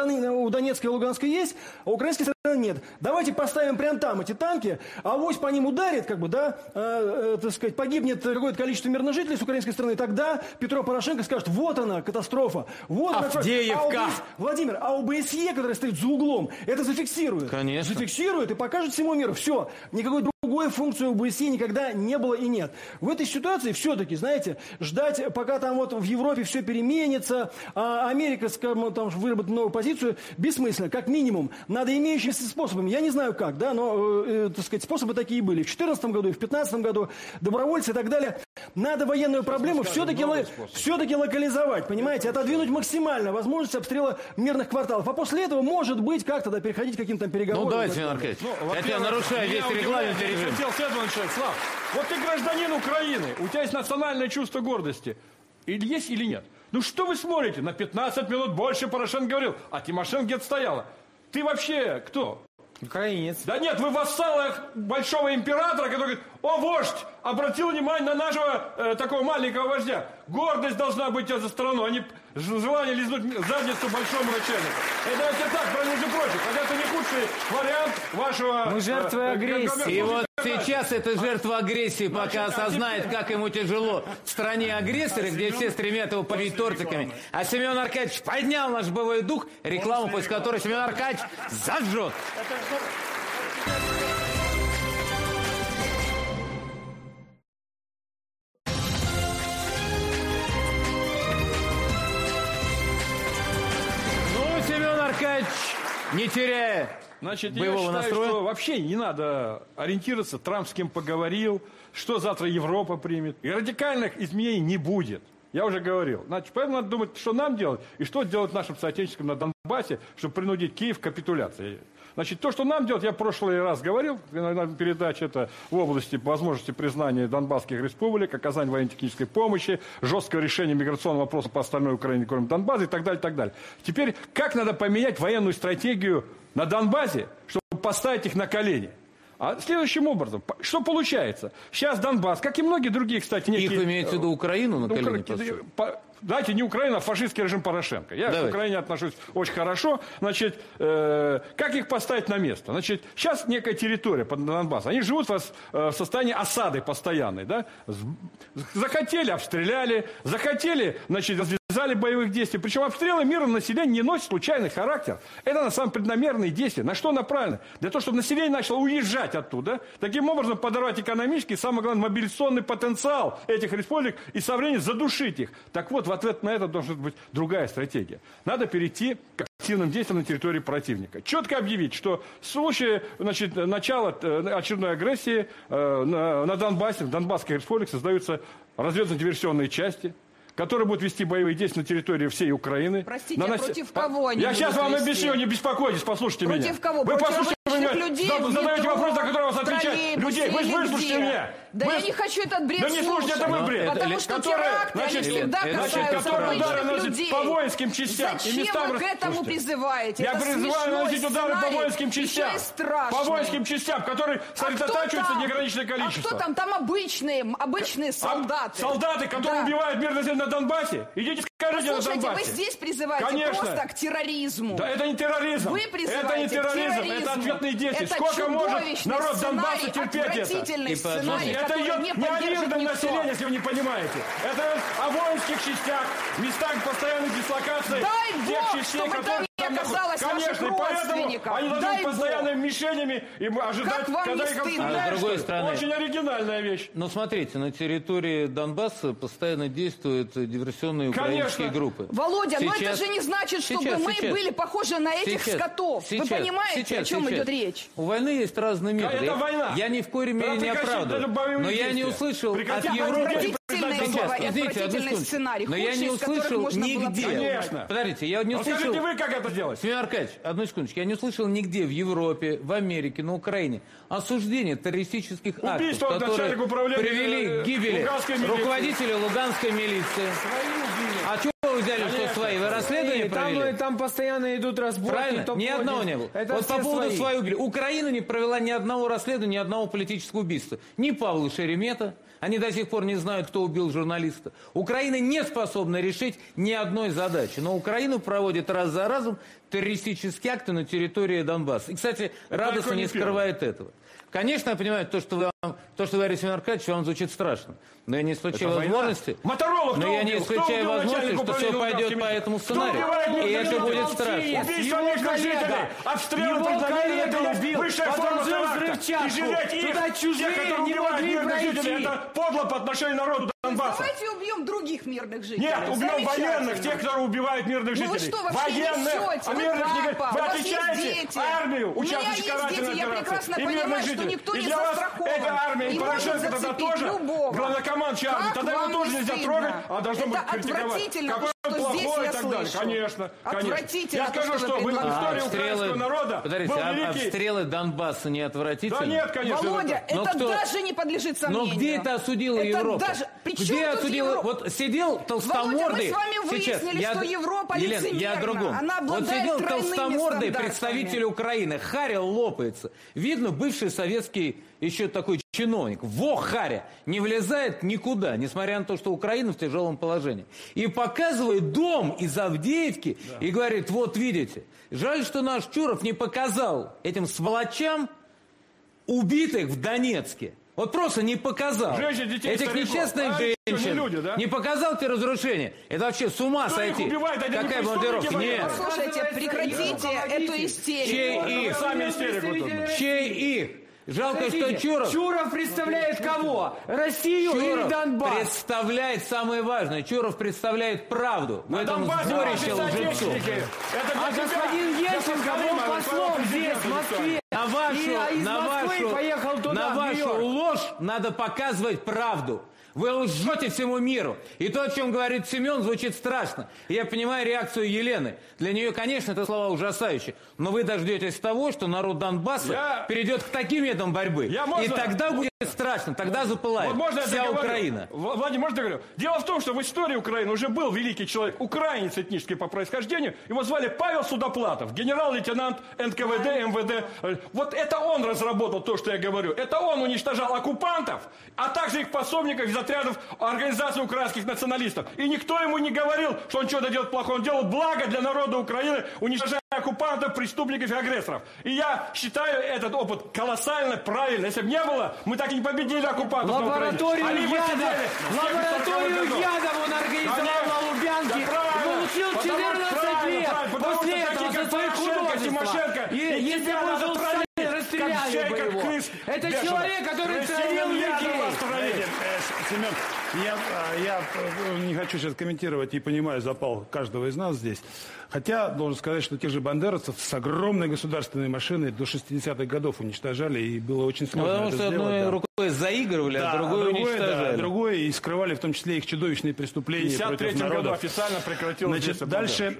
У Донецкой и Луганской есть, а у украинской страны нет. Давайте поставим прямо там эти танки, а авось по ним ударит, как бы, да, так сказать, погибнет какое-то количество мирных жителей с украинской стороны, тогда Петро Порошенко скажет, вот она, катастрофа, вот Авдеевка. Владимир, а ОБСЕ, которая стоит за углом, это зафиксирует. Конечно. Зафиксирует и покажет всему миру. Все, никакой другой функции ОБСЕ никогда не было и нет. В этой ситуации все-таки, знаете, ждать, пока там вот в Европе все переменится, а Америка, скажем, там выработает новую позицию, бессмысленно. Как минимум, надо имеющимися способами. Я не знаю как, да, но, так сказать, способы такие были. В 2014 году и в 2015 году добровольцы и так далее. Надо военную проблему все-таки локализовать, понимаете, отодвинуть максимально возможность обстрела мирных кварталов. А после этого, может быть, как-то да, переходить к каким-то переговорам. Ну, давайте, Семен Аркадьевич. Я нарушаю весь регламент и режим. Хотел следовать, Слав, вот ты гражданин Украины, у тебя есть национальное чувство гордости. Или есть, или нет? Ну что вы смотрите? На 15 минут больше Порошенко говорил, а Тимошенко где-то стояла. Ты вообще кто? Украинец. Да нет, вы вассалы большого императора, который говорит, о, вождь, обратил внимание на нашего такого маленького вождя. Гордость должна быть за страну, а не желание лизнуть задницу большому начальнику. Это я тебе так, между прочим, хотя это не худший вариант вашего... Мы жертвы агрессии. И вот сейчас эта жертва агрессии пока осознает, как ему тяжело в стране агрессора, где все стремят его побить тортиками. А Семен Аркадьевич поднял наш боевой дух, рекламу, после которой Семен Аркадьевич зажжет. Ну, Семен Аркадьевич, не теряя боевого настроя. Что вообще не надо ориентироваться, Трамп с кем поговорил, что завтра Европа примет. И радикальных изменений не будет. Я уже говорил. Значит, поэтому надо думать, что нам делать и что делать нашим соотечественникам на Донбассе, чтобы принудить Киев к капитуляции. Значит, то, что нам делать, я в прошлый раз говорил, на передаче, это в области возможности признания Донбасских республик, оказания военно-технической помощи, жесткого решения миграционного вопроса по остальной Украине, кроме Донбасса и так далее, и так далее. Теперь, как надо поменять военную стратегию на Донбассе, чтобы поставить их на колени? А следующим образом, что получается? Сейчас Донбасс, как и многие другие, кстати... Их имеете в виду Украину на колени поставить? Знаете, не Украина, а фашистский режим Порошенко. Я к Украине отношусь очень хорошо. Значит, как их поставить на место? Значит, сейчас некая территория под Донбассом. Они живут в состоянии осады постоянной. Да? Захотели, обстреляли. Захотели, значит, развязали боевых действий. Причем обстрелы мирного населения не носят случайный характер. Это на самом деле преднамеренные действия. На что направлено? Для того, чтобы население начало уезжать оттуда. Таким образом, подорвать экономический, самое главное, мобилизационный потенциал этих республик и со временем задушить их. Так вот, в ответ на это должна быть другая стратегия. Надо перейти к активным действиям на территории противника. Четко объявить, что в случае начала очередной агрессии на Донбассе, в Донбасской республике создаются разведывательно-диверсионные части, которые будут вести боевые действия на территории всей Украины. Простите, против кого они Я сейчас вам вести? объясню, не беспокойтесь, послушайте меня. Против кого? Вы Против послушайте меня, людей, задаете вопрос, на который вас отвечают людей. Вы выслушайте меня. Да я не хочу этот бред слушать. Да не слушайте, это вы бред. Потому что теракты, они всегда касаются обычных людей. По воинским частям. Зачем вы к этому призываете? Я призываю наносить удары по воинским частям. По воинским частям, которые сосредотачиваются неограниченное количество. А кто там? Там обычные солдаты. Солдаты, которые убивают мирное население на Донбассе. Идите скажите на Донбассе. Вы здесь призываете просто к терроризму. Да это не терроризм. Вы призываете это не терроризм, это ответные действия. Сколько может народ Донбасса терпеть это? Сценарий, это идет не о мирном населении, если вы не понимаете. Это о воинских частях, местах постоянной дислокации. Дай тех Бог, частей, чтобы там не оказалось конечно, ваших родственников. Они должны быть постоянными мишенями и ожидать, когда их обстреляют. С другой стороны, очень оригинальная вещь. Но смотрите, на территории Донбасса постоянно действуют диверсионные украинские группы. Володя, но это же не значит, чтобы мы были похожи на этих скотов. Вы понимаете, о чем идет речь? У войны есть разные методы. Это война. Я ни в коей мере не оправдываю. Но я не услышал от Европы... Отвратительный сценарий. Но я не услышал нигде. Конечно. Подождите, я не услышал... Скажите вы, как это делать? Семен Аркадьевич, одну секундочку. Я не услышал нигде в Европе, в Америке, на Украине осуждение террористических актов, которые привели к гибели руководителя Луганской милиции. А чего вы взяли, что свои? Вы расследование провели? Там постоянно идут разборки. Правильно? Ни одного не было. Вот по поводу своей убили. Украина не провела ни одного расследования, ни одного политического убийства. Ни Павла Шеремета. Они до сих пор не знают, кто убил журналиста. Украина не способна решить ни одной задачи. Но Украина проводит раз за разом террористические акты на территории Донбасса. И, кстати, радостно не скрывает этого. Конечно, я понимаю, то, что вы говорите, Семен Аркадьевич, вам звучит страшно. Но я не исключаю возможности. Но я не исключаю возможности, что все пойдет по этому сценарию. И это будет страшно. Убийство мирных жителей, обстрелы преднамеренные, высшая форма теракта. И жалеть их, тех, которые убивают мирных жителей, это подло по отношению к народу Донбасса. Давайте убьем других мирных жителей. Нет, убьем военных, тех, которые убивают мирных жителей. Вы что, вообще несете? Вы папа, вы отличаете армию, участников карательной операции, и мирных жителей. И для вас эта армия, и Порошенко тогда тоже, главнокомандующий армии, тогда его тоже нельзя трогать, а должно быть критиковать. Какой он плохой и так далее. Конечно, конечно. Я скажу, что в истории украинского народа был великий... Обстрелы Донбасса не отвратительны? Да нет, конечно. Володя, это даже не подлежит сомнению. Но где это осудила Европа? Где осудила? Вот сидел толстомордый... Володя, мы с вами выяснили, что Европа лицемерна. Я о другом. Она обладает вот сидел толстомордый стандартами. представитель Украины. Харя лопается. Видно, бывший советский еще такой чиновник. Во, Харя! Не влезает никуда, несмотря на то, что Украина в тяжелом положении. И показывает дом из Авдеевки и говорит, вот видите, жаль, что наш Чуров не показал этим сволочам убитых в Донецке. Вот просто не показал. Женщин, детей, этих стариков. несчастных женщин. Не, люди, да? Не показал те разрушения. Это вообще с ума сойти. Убивает, какая бомбардировка? Нет. Послушайте, прекратите эту истерику. Чей их? Сами истерику. Чей их? Жалко, что Чуров... Чуров представляет кого? Россию или Донбасс? Представляет самое важное. Чуров представляет правду в этом сборище лжецов. А господин Ельцин был послом здесь, в Москве. На вашу ложь надо показывать правду. Вы лжете всему миру. И то, о чем говорит Семен, звучит страшно. Я понимаю реакцию Елены. Для нее, конечно, это слова ужасающие. Но вы дождетесь того, что народ Донбасса перейдет к таким методам борьбы. И тогда будет страшно. Тогда запылает вся Украина. Владимир, можно я говорю? Дело в том, что в истории Украины уже был великий человек, украинец этнический по происхождению. Его звали Павел Судоплатов, генерал-лейтенант НКВД, МВД. Вот это он разработал то, что я говорю. Это он уничтожал оккупантов, а также их пособников из отрядов организации украинских националистов. И никто ему не говорил, что он что-то делает плохое. Он делал благо для народа Украины, уничтожая оккупантов, преступников и агрессоров. И я считаю этот опыт колоссально правильным. Если бы не было, мы так и не победили оккупантов на Украине. Лабораторию ядов он организовал на Лубянке. Получил 14 лет. После этого за свои художества. Если бы он был Сталин, расстреляли бы его. Это человек, который травил людей. Семен, Я не хочу сейчас комментировать и понимаю запал каждого из нас здесь. Хотя, должен сказать, что тех же бандеровцев с огромной государственной машиной до 60-х годов уничтожали, и было очень сложно потому это что сделать. одной рукой заигрывали, а другой уничтожали. Да, другое, и скрывали в том числе их чудовищные преступления против народа. году официально прекратилось. Значит, дальше,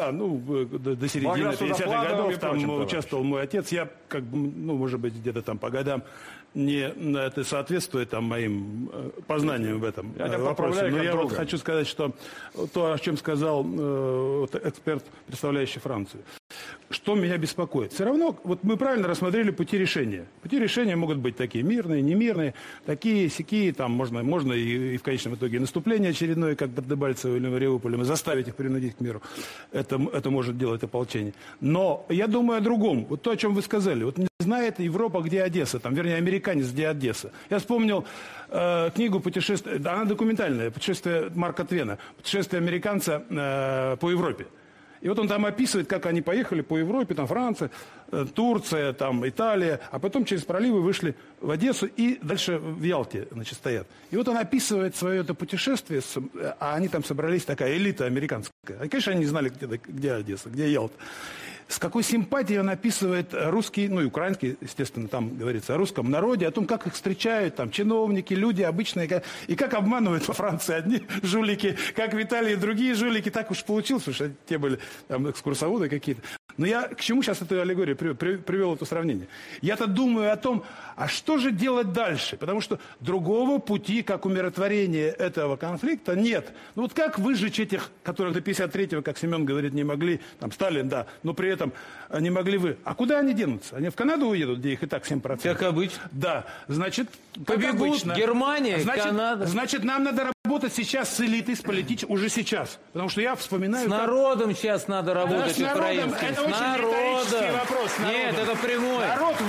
до середины 50-х годов там участвовал мой отец. Я, может быть, где-то там по годам не это соответствует моим познаниям в этом вопросе. Но я хочу сказать, что то, о чем сказал эксперт, представляющий Францию, что меня беспокоит. Все равно, мы правильно рассмотрели пути решения. Пути решения могут быть такие мирные, немирные, такие, сякие, там можно и в конечном итоге наступление очередное, как под Дебальцево или Мариуполем, и заставить их принудить к миру. Это может делать ополчение. Но я думаю о другом. Вот то, о чем вы сказали. Не знает Европа, где Одесса, вернее, американец, где Одесса. Я вспомнил книгу «Путешествие», она документальная, «Путешествие Марка Твена», «Путешествие американца по Европе». И он там описывает, как они поехали по Европе, Франция, Турция, Италия, а потом через проливы вышли в Одессу и дальше в Ялте, стоят. И он описывает свое это путешествие, а они там собрались, такая элита американская. И, конечно, они не знали, где Одесса, где Ялта. С какой симпатией он описывает русский, и украинский, естественно, там говорится о русском народе, о том, как их встречают чиновники, люди обычные, и как обманывают во Франции одни жулики, как в Италии другие жулики. Так уж получилось, что те были экскурсоводы какие-то. Но я к чему сейчас эту аллегорию привел, это сравнение? Я-то думаю о том, а что же делать дальше? Потому что другого пути, как умиротворение этого конфликта, нет. Как выжечь этих, которых до 53-го, как Семен говорит, не могли, Сталин, да, но при этом не могли вы. А куда они денутся? Они в Канаду уедут, где их и так 7%? Как обычно. Да, значит, побегут Германия, Канада. Значит, нам надо работать сейчас с элитой, с политической, уже сейчас. Потому что я вспоминаю... С народом сейчас надо работать, украинским. Это очень риторический вопрос. Нет, это прямой.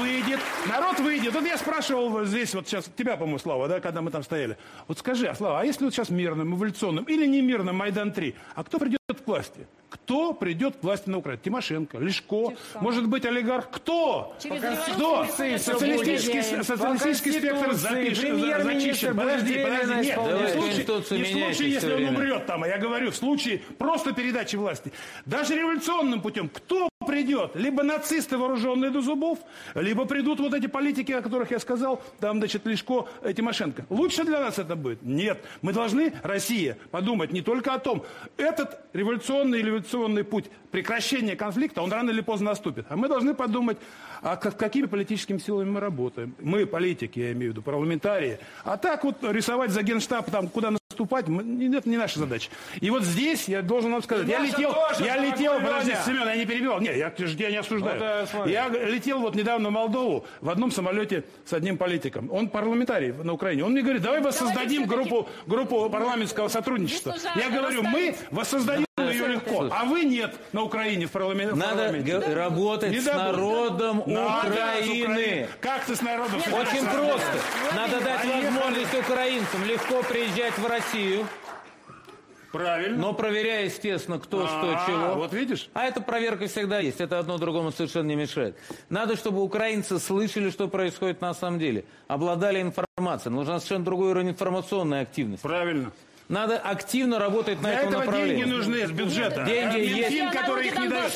Народ выйдет. Вот я спрашивал здесь, сейчас тебя, по-моему, Слава, да, когда мы там стояли. Вот скажи, Слава, а если сейчас мирным, эволюционным или не мирным Майдан-3, а кто придет к власти? Кто придет к власти на Украине? Тимошенко, Лешко, может быть, олигарх. Кто? Кто? Социалистический спектр зачищен. Подожди. Нет, в случае, если он умрет там, я говорю, в случае просто передачи власти. Даже революционным путем. Кто придет? Либо нацисты, вооруженные до зубов, либо придут вот эти политики, о которых я сказал, Лешко, Тимошенко. Лучше для нас это будет? Нет. Мы должны, Россия, подумать не только о том, этот революционный или эволюционный путь прекращения конфликта, он рано или поздно наступит. А мы должны подумать, какими политическими силами мы работаем. Мы, политики, я имею в виду, парламентарии. А так рисовать за Генштаб, куда наступать, это не наша задача. И вот здесь я должен вам сказать, я летел, подожди, Семен, я не перебивал. Нет, я тебя не осуждаю. Я летел недавно в Молдову в одном самолете с одним политиком. Он парламентарий на Украине. Он мне говорит, давай воссоздадим группу парламентского сотрудничества. Я говорю, мы воссоздаем ее легко, а вы нет на Украине в парламенте. Надо работать с народом Украины. Как ты с народом? Очень просто. Надо дать возможность украинцам легко приезжать в Россию. Правильно. Но проверяя, естественно, кто, что, чего. Вот видишь? А эта проверка всегда есть. Это одно другому совершенно не мешает. Надо, чтобы украинцы слышали, что происходит на самом деле. Обладали информацией. Нужна совершенно другой уровень информационной активности. Правильно. Надо активно работать на этом направлении. Деньги нужны из бюджета. Деньги есть. Который их не дает.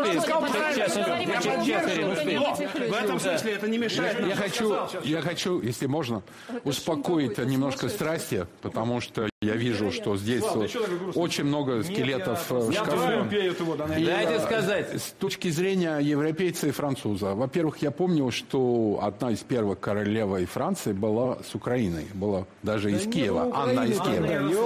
В этом смысле это не мешает. Я хочу, если можно, успокоить немножко страсти, потому что я вижу, что здесь очень много скелетов в шкафу. Дайте сказать. С точки зрения европейца и француза, во-первых, я помню, что одна из первых королев Франции была с Украиной, была даже из Киева. Анна из Киева.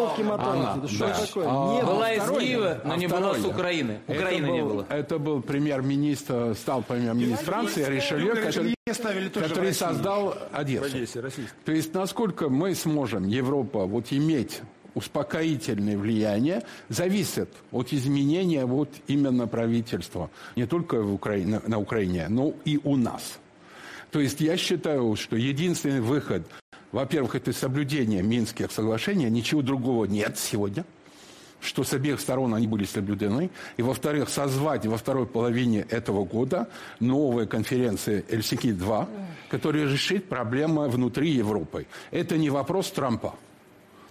Была из Киева, но не была с Украины. Украины не было. Это был премьер-министр, стал премьер-министр Франции, Ришелье, который создал Одессу. То есть, насколько мы сможем, Европа, иметь успокоительное влияние, зависит от изменения именно правительства. Не только на Украине, но и у нас. То есть, я считаю, что единственный выход... Во-первых, это соблюдение Минских соглашений, ничего другого нет сегодня, что с обеих сторон они были соблюдены. И, во-вторых, созвать во второй половине этого года новые конференции Хельсинки-2, которые решат проблемы внутри Европы. Это не вопрос Трампа.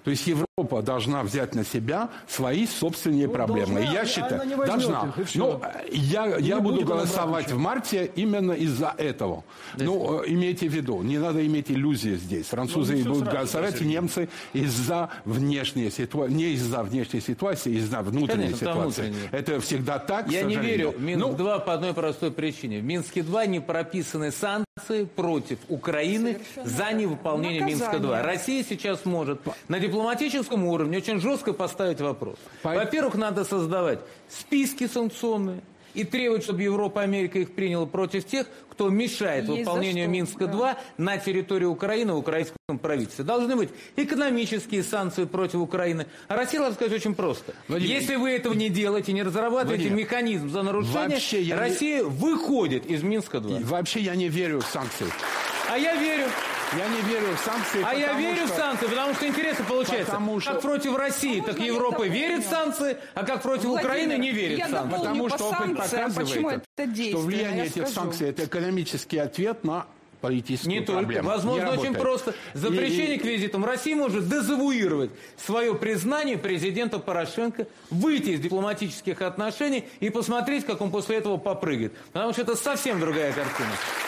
То есть Европа должна взять на себя свои собственные проблемы. Должна, и я считаю, должна. Но я буду голосовать в марте именно из-за этого. Ну, имейте в виду, не надо иметь иллюзии здесь. Французы будут голосовать, и немцы из-за внешней ситуации, не из-за внешней ситуации, из-за внутренней ситуации. Это всегда так. Я не верю в Минск-2 по одной простой причине. В Минске-2 не прописаны санкции против Украины за невыполнение Минска-2. Россия сейчас может на дипломатическом уровне очень жестко поставить вопрос. Во-первых, надо создавать списки санкционные и требовать, чтобы Европа, Америка их приняла против тех, кто мешает выполнению Минска-2 на территории Украины в украинском правительстве. Должны быть экономические санкции против Украины. А Россия, надо сказать, очень просто. Если вы этого не делаете, не разрабатываете механизм за нарушение, Россия выходит из Минска-2. Вообще я не верю в санкции. А я верю. Я не верю в санкции. А я верю в санкции, потому что интересно получается. Как против России, так Европа верит в санкции, а как против Украины не верит в санкции. Потому что опыт показывает, что влияние этих санкций – это экономический ответ на политическую проблему. Не только. Возможно, очень просто. Запрещение к визитам. Россия может дезавуировать свое признание президента Порошенко, выйти из дипломатических отношений и посмотреть, как он после этого попрыгает. Потому что это совсем другая картина.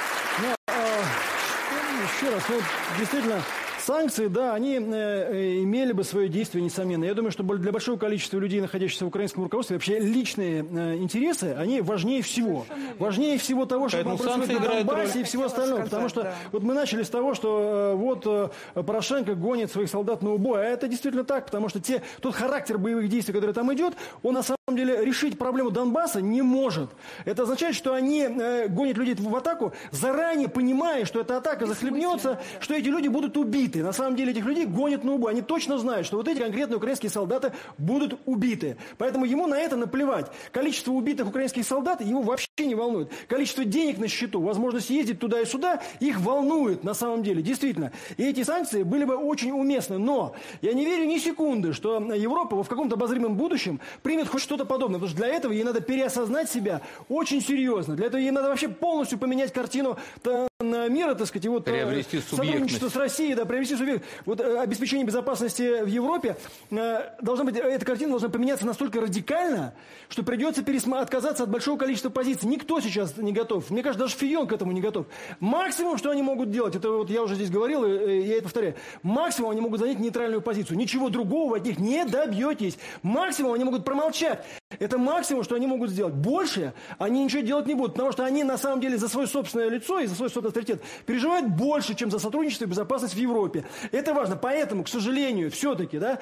Еще раз, действительно, санкции, да, они имели бы свое действие, несомненно. Я думаю, что для большого количества людей, находящихся в украинском руководстве, вообще личные интересы, они важнее всего. Важнее всего того, что происходит на Донбассе и всего остального. Потому что вот мы начали с того, что вот Порошенко гонит своих солдат на убой. А это действительно так, потому что тот характер боевых действий, который там идет, он на самом деле решить проблему Донбасса не может. Это означает, что они гонят людей в атаку, заранее понимая, что эта атака захлебнется, что эти люди будут убиты. На самом деле этих людей гонят на убой. Они точно знают, что вот эти конкретные украинские солдаты будут убиты. Поэтому ему на это наплевать. Количество убитых украинских солдат его вообще не волнует. Количество денег на счету, возможность ездить туда и сюда, их волнует на самом деле. Действительно. И эти санкции были бы очень уместны. Но я не верю ни секунды, что Европа в каком-то обозримом будущем примет хоть что-то подобное. Потому что для этого ей надо переосознать себя очень серьезно. Для этого ей надо вообще полностью поменять картину мира, так сказать, и вот сотрудничество с Россией, да, привести субъект. Вот обеспечение безопасности в Европе должна быть, эта картина должна поменяться настолько радикально, что придется отказаться от большого количества позиций. Никто сейчас не готов. Мне кажется, даже Фион к этому не готов. Максимум, что они могут делать, это вот я уже здесь говорил, и я это повторяю, максимум они могут занять нейтральную позицию. Ничего другого от них не добьетесь. Максимум они могут промолчать. Это максимум, что они могут сделать. Больше они ничего делать не будут, потому что они на самом деле за свое собственное лицо и за свой собственный авторитет переживают больше, чем за сотрудничество и безопасность в Европе. Это важно. Поэтому, к сожалению, все-таки, да,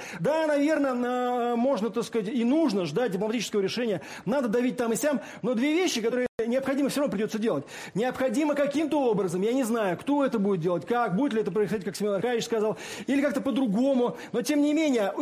наверное, можно, так сказать, и нужно ждать дипломатического решения. Надо давить там и сям. Но две вещи, которые необходимо все равно придется делать. Необходимо каким-то образом, я не знаю, кто это будет делать, как, будет ли это происходить, как Семен Аркадьевич сказал, или как-то по-другому. Но, тем не менее,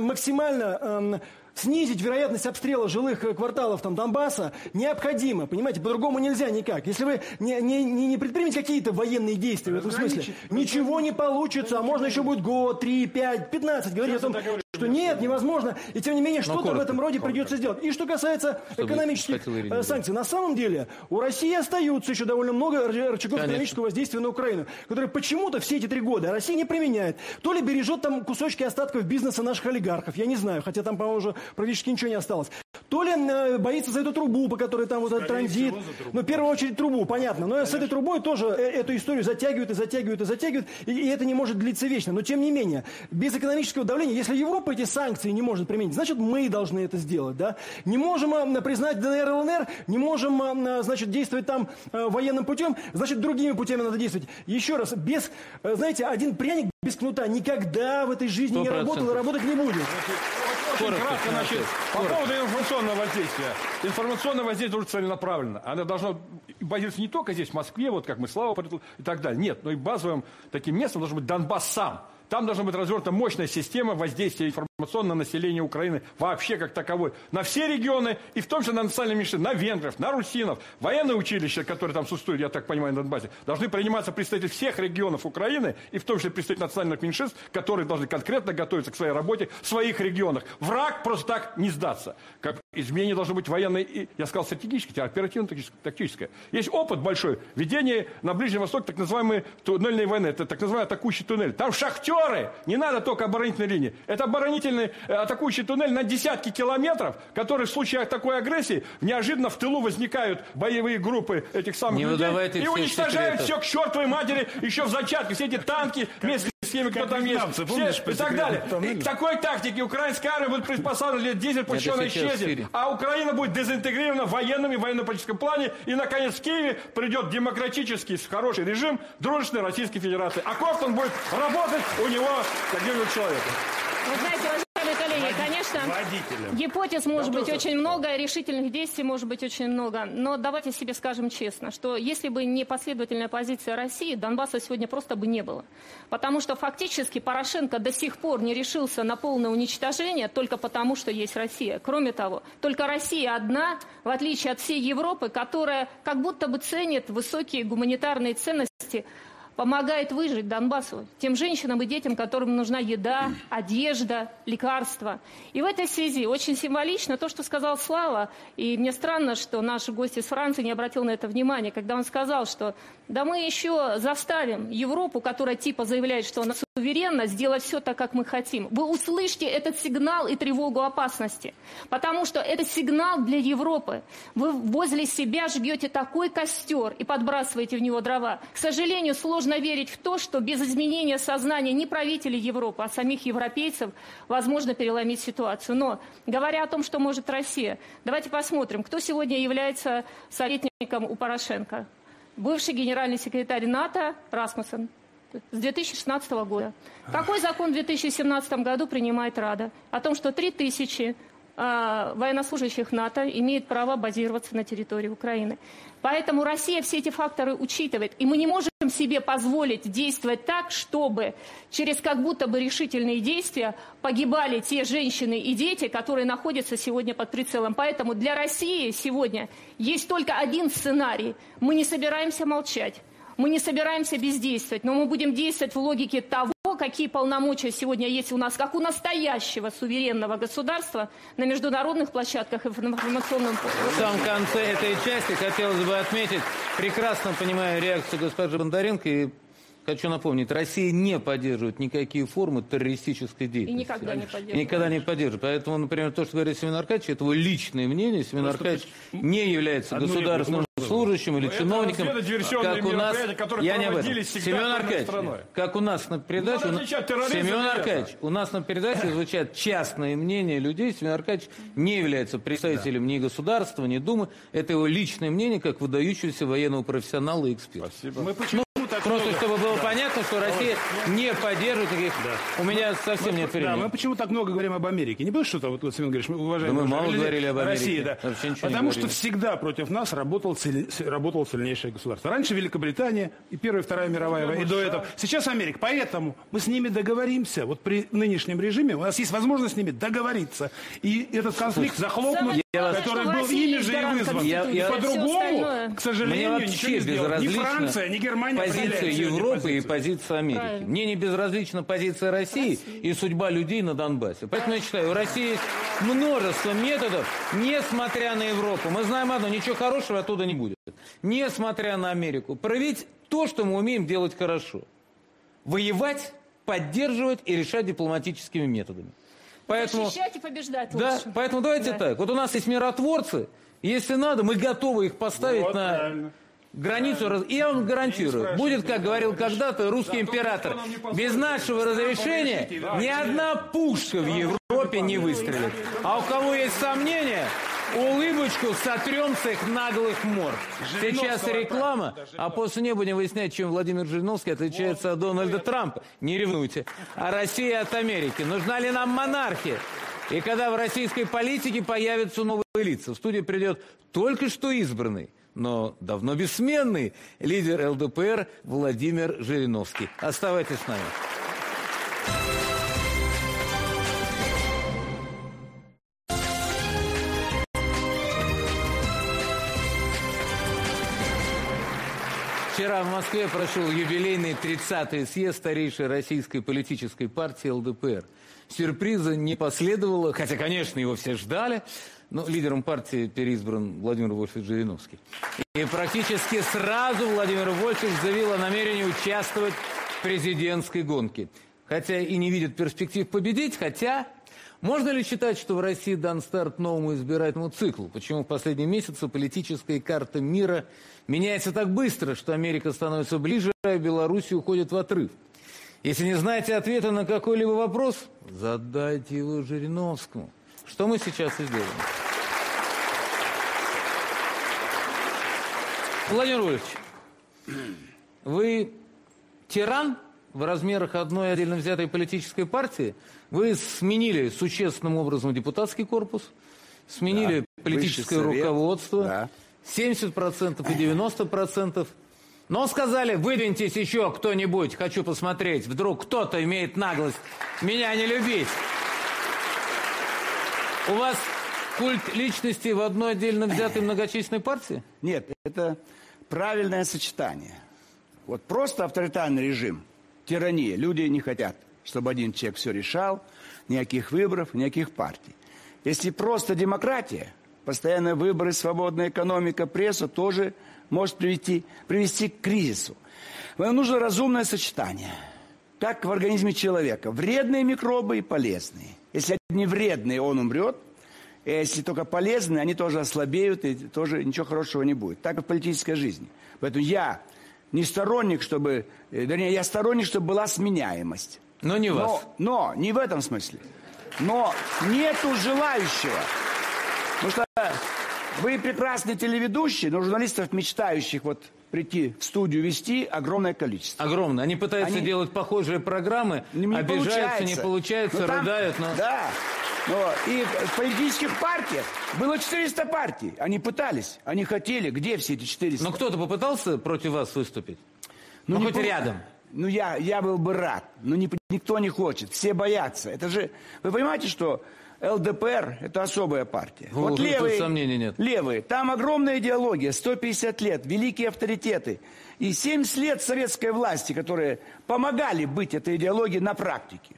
максимально снизить вероятность обстрела жилых кварталов там, Донбасса необходимо. Понимаете, по-другому нельзя никак. Если вы не предпримете какие-то военные действия в этом смысле, ничего не получится. А можно еще будет год, 3, 5, 15 говорить о том, что нет, невозможно. И тем не менее, что-то в этом роде придется сделать. И что касается экономических санкций. На самом деле, у России остаются еще довольно много рычагов экономического воздействия на Украину, которые почему-то все эти 3 года Россия не применяет. То ли бережет там кусочки остатков бизнеса наших олигархов, я не знаю, хотя там, по-моему, уже практически ничего не осталось. То ли боится за эту трубу, по которой там вот этот транзит. Ну, в первую очередь трубу, понятно. Но с этой трубой тоже эту историю затягивают. И это не может длиться вечно. Но тем не менее, без экономического давления, если Европа эти санкции не может применить, значит, мы должны это сделать. Да? Не можем признать ДНР, ЛНР, не можем, значит, действовать там военным путем, значит, другими путями надо действовать. Еще раз, знаете, один пряник без кнута никогда в этой жизни не работал и работать не будет. Очень кратко, значит, по поводу информационного воздействия. Информационное воздействие уже целенаправленно. Оно должно базироваться не только здесь, в Москве, вот как мы Слава и так далее. Нет, но и базовым таким местом должен быть Донбасс сам. Там должна быть развернута мощная система воздействия информации. информационное население Украины вообще как таковой. На все регионы, и в том числе на национальные меньшинства, на венгров, на русинов. Военные училища, которые там существуют, я так понимаю, на Донбассе, должны приниматься представители всех регионов Украины, и в том числе представители национальных меньшинств, которые должны конкретно готовиться к своей работе в своих регионах. Враг просто так не сдаться. Как изменение должно быть военное, и, я сказал, стратегическое, оперативно-тактическое. Есть опыт большой ведения на Ближнем Востоке так называемой туннельной войны. Это так называемый атакующий туннель. Там шахтеры, не надо только оборонительной линии. Это оборонительный атакующий туннель на десятки километров, которые в случае такой агрессии неожиданно в тылу возникают боевые группы этих самых людей и уничтожают все к чертовой матери еще в зачатке. Все эти танки вместе с теми, кто там есть, все, и так далее. И к такой тактике украинская армия будет приспособлена лет 10, после она исчезнет. А Украина будет дезинтегрирована в военном и военно-политическом плане. И, наконец, в Киеве придет демократический, хороший режим дружественной Российской Федерации. А Ковтун будет работать у него как где-нибудь человека. Вы знаете, уважаемые коллеги, конечно, гипотез может быть очень много, решительных действий может быть очень много. Но давайте себе скажем честно, что если бы не последовательная позиция России, Донбасса сегодня просто бы не было. Потому что фактически Порошенко до сих пор не решился на полное уничтожение только потому, что есть Россия. Кроме того, только Россия одна, в отличие от всей Европы, которая как будто бы ценит высокие гуманитарные ценности, помогает выжить Донбассу, тем женщинам и детям, которым нужна еда, одежда, лекарства. И в этой связи очень символично то, что сказал Слава, и мне странно, что наш гость из Франции не обратил на это внимания, когда он сказал, что да мы еще заставим Европу, которая типа заявляет, что она суверенна, сделать все так, как мы хотим. Вы услышьте этот сигнал и тревогу опасности, потому что это сигнал для Европы. Вы возле себя жгете такой костер и подбрасываете в него дрова. К сожалению, сложно верить в то, что без изменения сознания не правителей Европы, а самих европейцев возможно переломить ситуацию. Но, говоря о том, что может Россия, давайте посмотрим, кто сегодня является советником у Порошенко. Бывший генеральный секретарь НАТО Расмуссен с 2016 года. Какой закон в 2017 году принимает Рада? О том, что 3000 военнослужащих НАТО имеют право базироваться на территории Украины. Поэтому Россия все эти факторы учитывает. И мы не можем себе позволить действовать так, чтобы через как будто бы решительные действия погибали те женщины и дети, которые находятся сегодня под прицелом. Поэтому для России сегодня есть только один сценарий. Мы не собираемся молчать. Мы не собираемся бездействовать, но мы будем действовать в логике того, какие полномочия сегодня есть у нас, как у настоящего суверенного государства на международных площадках и в информационном поле. В самом конце этой части хотелось бы отметить, прекрасно понимаю реакцию госпожи Бондаренко, и хочу напомнить, Россия не поддерживает никакие формы террористической деятельности. И никогда не поддерживает. И никогда не поддерживает. Поэтому, например, то, что говорит Семен Аркадьевич, это его личное мнение. Семен Аркадьевич не является государственным служащим или чиновником, как у нас, я не об этом. Семен Аркадьевич, как у нас на передаче, Семен Аркадьевич, у нас на передаче звучат частные мнения людей. Семен Аркадьевич не является представителем ни государства, ни Думы. Это его личное мнение, как выдающегося военного профессионала и эксперта. Спасибо. Просто чтобы было понятно, что Россия не поддерживает таких. У меня совсем нет времени. Да, мы почему так много говорим об Америке? Не было что-то, вот Семен говоришь, мы уважаем. Да мы мало говорили об Америке. России, да. Потому что всегда против нас работало сильнейшее государство. Раньше Великобритания, и Первая и Вторая мировая война, и до этого. Сейчас Америка. Поэтому мы с ними договоримся. Вот при нынешнем режиме у нас есть возможность с ними договориться. И этот конфликт захлопнуть, который был ими же и вызван. И по-другому, к сожалению, ничего не сделать. Ни Франция, ни Германия. Позиция Европы и позиция Америки. Правильно. Мне не безразлична позиция России и судьба людей на Донбассе. Поэтому я считаю, у России есть множество методов, несмотря на Европу. Мы знаем одно, ничего хорошего оттуда не будет. Несмотря на Америку. Проявить то, что мы умеем делать хорошо. Воевать, поддерживать и решать дипломатическими методами. Поэтому, защищать и побеждать да, лучше. поэтому давайте так. Вот у нас есть миротворцы. Если надо, мы готовы их поставить вот, на... Правильно. Границу, и я вам гарантирую, будет, как говорил когда-то русский император, без нашего разрешения ни одна пушка в Европе не выстрелит. А у кого есть сомнения, улыбочку сотрем с их наглых морд. Сейчас реклама, а после нее будем выяснять, чем Владимир Жириновский отличается от Дональда Трампа. Не ревнуйте. А Россия от Америки. Нужна ли нам монархия? И когда в российской политике появятся новые лица, в студию придет только что избранный, но давно бессменный лидер ЛДПР Владимир Жириновский. Оставайтесь с нами. Вчера в Москве прошел юбилейный 30-й съезд старейшей российской политической партии ЛДПР. Сюрприза не последовало, хотя, конечно, его все ждали, но лидером партии переизбран Владимир Вольфович Жириновский. И практически сразу Владимир Вольфович заявил о намерении участвовать в президентской гонке. Хотя и не видит перспектив победить, хотя... Можно ли считать, что в России дан старт новому избирательному циклу? Почему в последние месяцы политическая карта мира меняется так быстро, что Америка становится ближе, а Беларусь уходит в отрыв? Если не знаете ответа на какой-либо вопрос, задайте его Жириновскому. Что мы сейчас и сделаем. Владимир Вольфович, вы тиран в размерах одной отдельно взятой политической партии? Вы сменили существенным образом депутатский корпус, сменили политическое руководство, 70% и 90%. Но сказали, выдвиньтесь еще кто-нибудь, хочу посмотреть, вдруг кто-то имеет наглость меня не любить. У вас культ личности в одной отдельно взятой многочисленной партии? Нет, это правильное сочетание. Вот просто авторитарный режим, тирания, люди не хотят, чтобы один человек все решал, никаких выборов, никаких партий. Если просто демократия, постоянные выборы, свободная экономика, пресса тоже может привести к кризису. Нам нужно разумное сочетание. Как в организме человека. Вредные микробы и полезные. Если одни вредные, он умрет. А если только полезные, они тоже ослабеют, и тоже ничего хорошего не будет. Так и в политической жизни. Поэтому я не сторонник, чтобы... Вернее, я сторонник, чтобы была сменяемость. Но не вас. Но не в этом смысле. Но нету желающего. Потому что вы прекрасный телеведущий, но журналистов, мечтающих вот прийти в студию вести, огромное количество. Огромное. Они пытаются делать похожие программы, обижаются, не получается, рыдают. Но... Да. Но и в политических партиях было 400 партий. Они пытались, они хотели. Где все эти 400? Но кто-то попытался против вас выступить? Ну, хоть рядом. Ну, я был бы рад. Но никто не хочет. Все боятся. Это же... Вы понимаете, что ЛДПР – это особая партия. Вот левые, сомнений нет. Левые. Там огромная идеология. 150 лет. Великие авторитеты. И 70 лет советской власти, которые помогали быть этой идеологией на практике.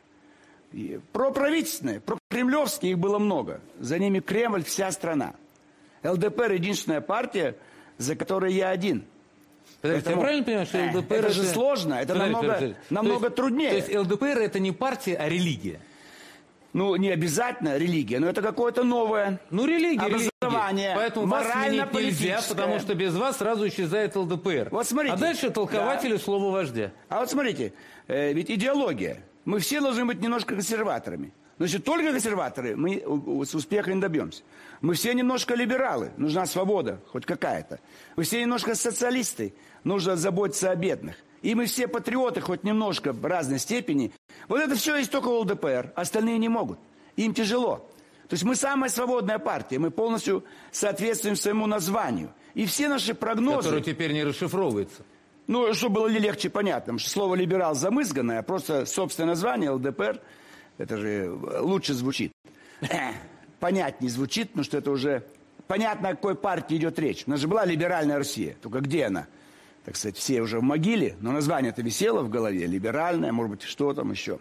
И проправительственные, прокремлевские, их было много. За ними Кремль, вся страна. ЛДПР – единственная партия, за которой я один. Подождите, я правильно понимаю, что ЛДПР... Это же сложно, это намного труднее. То есть ЛДПР – это не партия, а религия? Ну, не обязательно религия, но это какое-то новое образование. Поэтому вас сменить нельзя, потому что без вас сразу исчезает ЛДПР. Вот смотрите. А дальше толкователи слова вождя. А вот смотрите, ведь идеология. Мы все должны быть немножко консерваторами. Но если только консерваторы, мы успеха не добьемся. Мы все немножко либералы, нужна свобода, хоть какая-то. Мы все немножко социалисты, нужно заботиться о бедных. И мы все патриоты, хоть немножко в разной степени. Вот это все есть только у ЛДПР, остальные не могут. Им тяжело. То есть мы самая свободная партия, мы полностью соответствуем своему названию. И все наши прогнозы... Который теперь не расшифровывается. Ну, чтобы было легче понятно, потому что слово «либерал» замызганное, а просто собственное название ЛДПР, это же лучше звучит. Понятнее звучит, потому что это уже понятно, о какой партии идет речь. У нас же была либеральная Россия, только где она? Так сказать, все уже в могиле, но название-то висело в голове, либеральное, может быть, что там еще.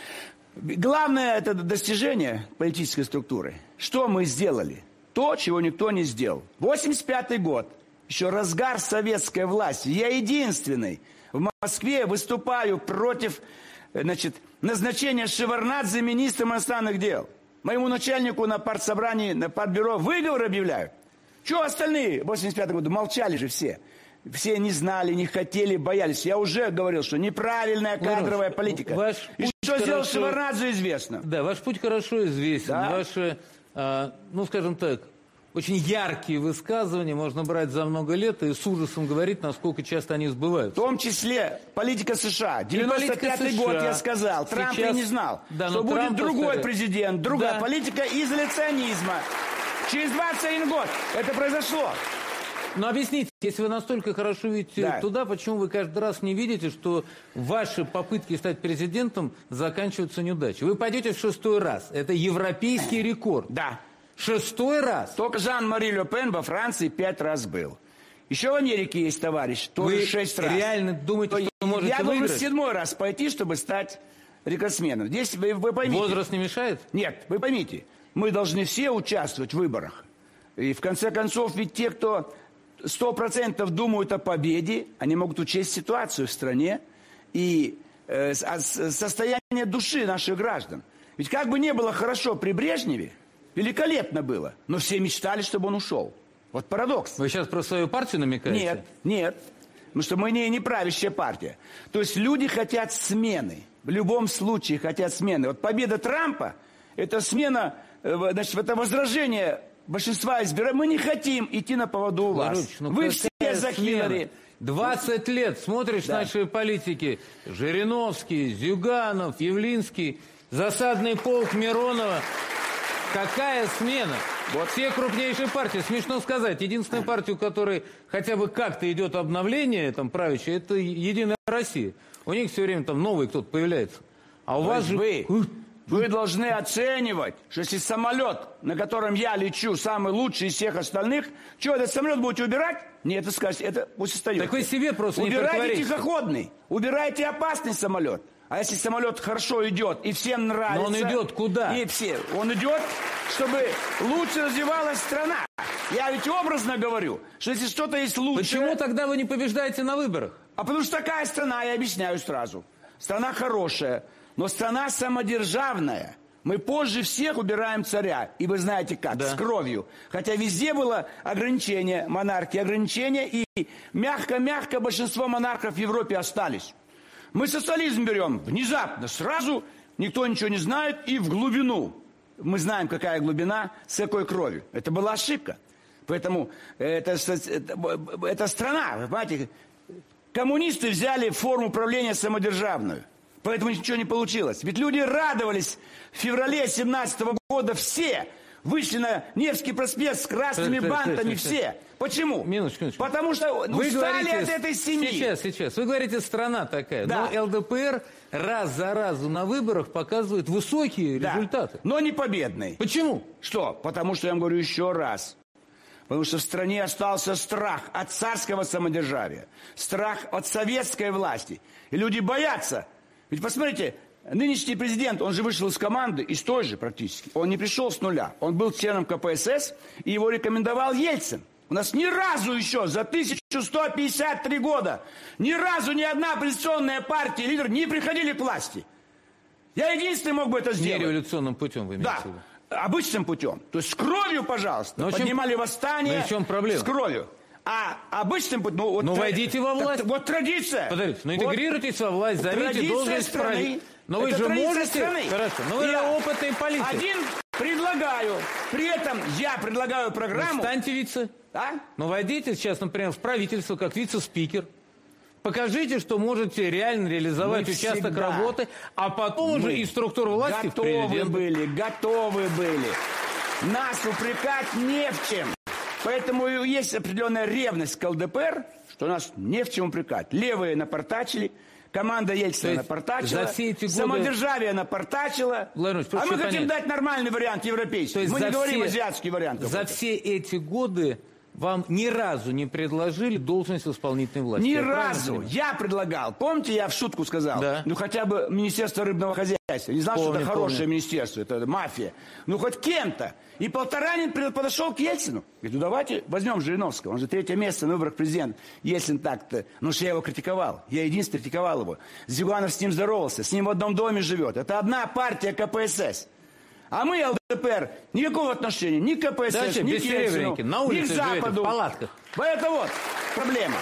Главное это достижение политической структуры. Что мы сделали? То, чего никто не сделал. 85-й год. Еще разгар советской власти. Я единственный в Москве выступаю против, назначения Шеварднадзе министром иностранных дел. Моему начальнику на партсобрании, на партбюро выговор объявляют. Чего остальные в 85 году молчали же все? Все не знали, не хотели, боялись. Я уже говорил, что неправильная кадровая политика. И что сделал Шеварднадзе, известно. Да, ваш путь хорошо известен. Да? Ваши, скажем так, очень яркие высказывания можно брать за много лет и с ужасом говорить, насколько часто они сбываются. В том числе политика США. 95-й год я сказал. Трамп и не знал, что будет другой президент, другая политика изоляционизма. Через 21 год это произошло. Но объясните, если вы настолько хорошо видите туда, почему вы каждый раз не видите, что ваши попытки стать президентом заканчиваются неудачей? Вы пойдете в 6-й раз. Это европейский рекорд. Да. 6-й раз. Только Жан-Мари Ле Пен во Франции 5 раз был. Еще в Америке есть товарищ, тоже 6 раз. Вы реально думаете, что можете Я выиграть? должен 7-й раз пойти, чтобы стать рекордсменом. Здесь вы поймите. Возраст не мешает? Нет, вы поймите, мы должны все участвовать в выборах. И в конце концов, ведь те, кто 100% думают о победе, они могут учесть ситуацию в стране и состояние души наших граждан. Ведь как бы не было хорошо при Брежневе, великолепно было, но все мечтали, чтобы он ушел. Вот парадокс. Вы сейчас про свою партию намекаете? Нет. Потому что мы не правящая партия. То есть люди хотят смены. В любом случае хотят смены. Вот победа Трампа – это смена, значит, это возражение большинства избирателей. Мы не хотим идти на поводу у вас. Вы все за Хиллари. 20 лет смотришь наши политики. Жириновский, Зюганов, Явлинский, засадный полк Миронова. Какая смена? Вот все крупнейшие партии. Смешно сказать. Единственная партия, у которой хотя бы как-то идет обновление, там, правящее, это Единая Россия. У них все время там новый кто-то появляется. А у вас же... Вы должны оценивать, что если самолет, на котором я лечу, самый лучший из всех остальных, что, этот самолет будете убирать? Нет, это скажете, это пусть остается. Так вы себе просто не притворитесь. Убирайте тихоходный, убирайте опасный самолет. А если самолет хорошо идет и всем нравится... Но он идет куда? И все. Он идет, чтобы лучше развивалась страна. Я ведь образно говорю, что если что-то есть лучше... Почему тогда вы не побеждаете на выборах? А потому что такая страна, я объясняю сразу. Страна хорошая, но страна самодержавная. Мы позже всех убираем царя. И вы знаете как, с кровью. Хотя везде было ограничение, монархии, ограничения, и мягко-мягко большинство монархов в Европе остались. Мы социализм берем внезапно, сразу, никто ничего не знает, и в глубину. Мы знаем, какая глубина, с какой кровью. Это была ошибка. Поэтому это страна, вы понимаете, коммунисты взяли форму управления самодержавную. Поэтому ничего не получилось. Ведь люди радовались в феврале 17 года все. Вышли на Невский проспект с красными бантами все. Почему? Минуточку. Потому что устали от этой семьи. Сейчас. Вы говорите, страна такая. Да. Но ЛДПР раз за разом на выборах показывает высокие результаты. Но не победные. Почему? Что? Потому что я вам говорю еще раз. Потому что в стране остался страх от царского самодержавия. Страх от советской власти. И люди боятся. Ведь посмотрите, нынешний президент, он же вышел из команды, из той же практически. Он не пришел с нуля. Он был членом КПСС, и его рекомендовал Ельцин. У нас ни разу еще за 1153 года, ни разу ни одна оппозиционная партия, лидер не приходили к власти. Я единственный мог бы это сделать. Не революционным путем, вы имеете в виду? Да, обычным путем. То есть с кровью, пожалуйста. Поднимали восстание. Но в чем проблема? С кровью. А обычным путем... Ну, войдите во власть. Вот традиция. Подождите, интегрируйтесь во власть, займите должность правительства. Но вы же можете... Хорошо, но вы же опытный политик. Один предлагаю. При этом я предлагаю программу... Ну, станьте вице. А? Ну, войдите сейчас, например, в правительство как вице-спикер. Покажите, что можете реально реализовать участок работы, а потом уже из структур власти в президент. Готовы были. Нас упрекать не в чем. Поэтому есть определенная ревность к ЛДПР, что нас не в чем упрекать. Левые напортачили, команда Ельцина напортачила, самодержавие напортачило. А мы хотим дать нормальный вариант европейский. Мы не говорим азиатский вариант. За все эти годы вам ни разу не предложили должность исполнительной власти? Ни разу. Я предлагал. Помните, я в шутку сказал? Да. Ну, хотя бы Министерство рыбного хозяйства. Не знал, что это хорошее министерство, это мафия. Ну, хоть кем-то. И Полторанин подошел к Ельцину. Говорит, ну, давайте возьмем Жириновского. Он же 3-е место на выборах президента. Ельцин так-то. Ну, что я его критиковал. Я единственный критиковал его. Зюганов с ним здоровался. С ним в одном доме живет. Это одна партия КПСС. А мы, ЛДПР, никакого отношения ни к КПСС, дальше, ни к Ельцину, на улице ни к Западу. Живете, в палатках. Это вот проблема.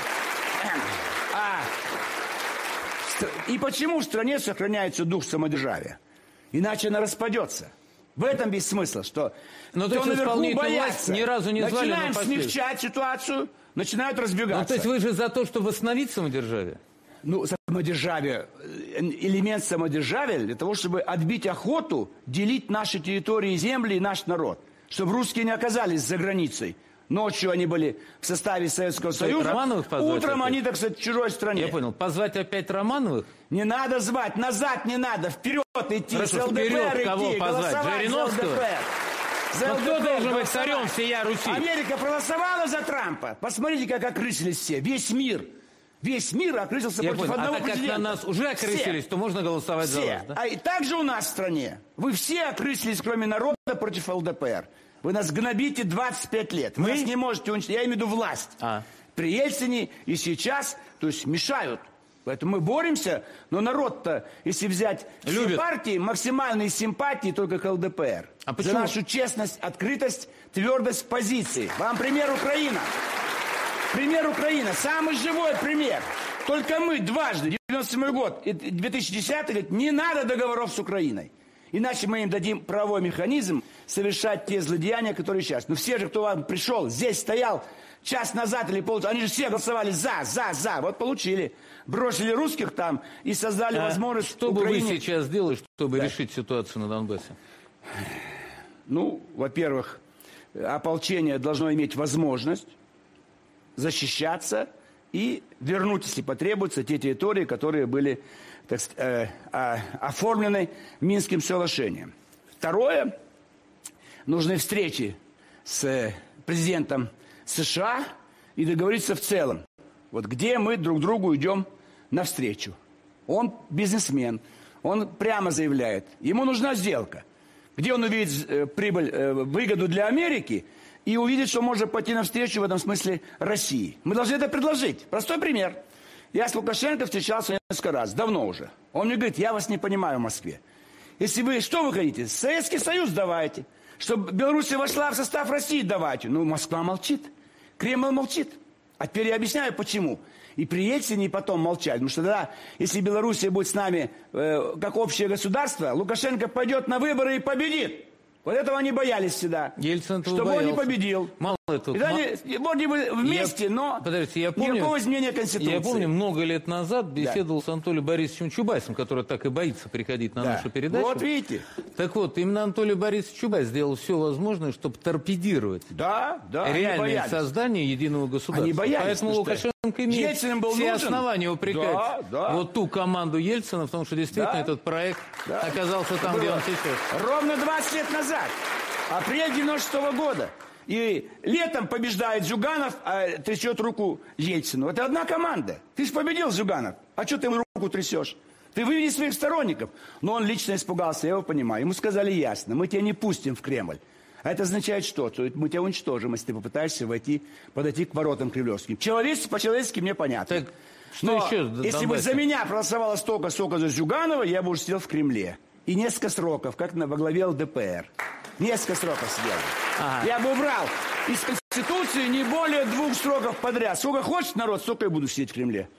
И почему в стране сохраняется дух самодержавия? Иначе она распадется. В этом весь смысл, что кто наверху боятся. Ни разу не звали. Начинаем смягчать ситуацию, начинают разбегаться. Ну, то есть вы же за то, чтобы восстановить самодержавие? Ну, самодержавие, элемент самодержавия для того, чтобы отбить охоту, делить наши территории и земли и наш народ. Чтобы русские не оказались за границей. Ночью они были в составе Советского Союза. Утром они, так сказать, в чужой стране. Я понял. Позвать опять Романовых? Не надо звать, назад не надо, вперед идти. Хорошо, с ЛДПР вперед идти, кого позвать? Жириновского? За ЛДПР кто должен быть царем всея Руси? Америка проголосовала за Трампа. Посмотрите, как окрысились все. Весь мир. Весь мир окрысился против одного президента. А так как на нас уже окрысились, то можно голосовать за вас, да? А и также у нас в стране. Вы все окрысились, кроме народа, против ЛДПР. Вы нас гнобите 25 лет. Вы нас не можете уничтожить. Я имею в виду власть. При Ельцине и сейчас, то есть мешают. Поэтому мы боремся, но народ-то, если взять все партии, максимальные симпатии только к ЛДПР. За нашу честность, открытость, твердость позиции. Вам пример Украина. Пример Украина. Самый живой пример. Только мы дважды, 97 год и 2010 говорит, не надо договоров с Украиной. Иначе мы им дадим правовой механизм совершать те злодеяния, которые сейчас. Но все же, кто вам пришел, здесь стоял час назад или полчаса, они же все голосовали за. Вот получили. Бросили русских там и создали возможность Что Украине... бы вы сейчас сделали, чтобы решить ситуацию на Донбассе? Ну, во-первых, ополчение должно иметь возможность защищаться и вернуть, если потребуется, те территории, которые были, так сказать, оформлены Минским соглашением. Второе, нужны встречи с президентом США и договориться в целом. Вот где мы друг другу идем навстречу. Он бизнесмен, он прямо заявляет, ему нужна сделка. Где он увидит выгоду для Америки и увидит, что может пойти навстречу в этом смысле России. Мы должны это предложить. Простой пример. Я с Лукашенко встречался несколько раз, давно уже. Он мне говорит, я вас не понимаю в Москве. Если вы, что вы хотите? Советский Союз давайте. Чтобы Белоруссия вошла в состав России, давайте. Ну, Москва молчит. Кремль молчит. А теперь я объясняю, почему. И при Ельцине и потом молчать. Потому что тогда, если Белоруссия будет с нами как общее государство, Лукашенко пойдет на выборы и победит. Вот этого они боялись всегда. Ельцин этого чтобы боялся. Он не победил. Мало этого. И они вроде бы вместе, но подождите, я помню, никакого изменения Конституции. Я помню, много лет назад беседовал с Анатолием Борисовичем Чубайсом, который так и боится приходить на нашу передачу. Вот видите. Так вот, именно Анатолий Борисович Чубайс сделал все возможное, чтобы торпедировать реальное создание единого государства. Они боялись. Поэтому Лукашенко имеет все основания упрекать вот ту команду Ельцина в том, что действительно этот проект оказался там, где он сейчас. Ровно 20 лет назад. Апрель 96-го года. И летом побеждает Зюганов, а трясет руку Ельцину. Это одна команда. Ты же победил, Зюганов. А что ты ему руку трясешь? Ты выведи своих сторонников. Но он лично испугался, я его понимаю. Ему сказали ясно, мы тебя не пустим в Кремль. А это означает что? Что мы тебя уничтожим, если ты попытаешься подойти к воротам кремлевским. По-человечески мне понятно. Так, что еще, если бы за меня проголосовало столько за Зюганова, я бы уже сидел в Кремле. И несколько сроков, как во главе ЛДПР. Несколько сроков сидел. Я бы убрал из Конституции не более 2 сроков подряд. Сколько хочет народ, столько и буду сидеть в Кремле.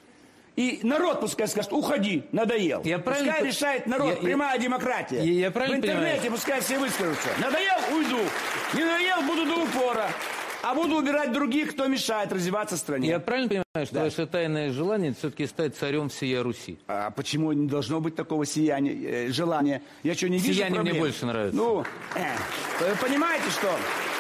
И народ пускай скажет, уходи, надоел. Пускай решает народ, прямая демократия. Я в интернете пускай все выскажутся. Надоел, уйду. Не надоел, буду до упора. А буду убирать других, кто мешает развиваться стране. Я правильно понимаю, что ваше тайное желание все-таки стать царем всея Руси? А почему не должно быть такого желания? Я что, не вижу Сияние проблем? мне больше нравится. Ну, вы понимаете, что?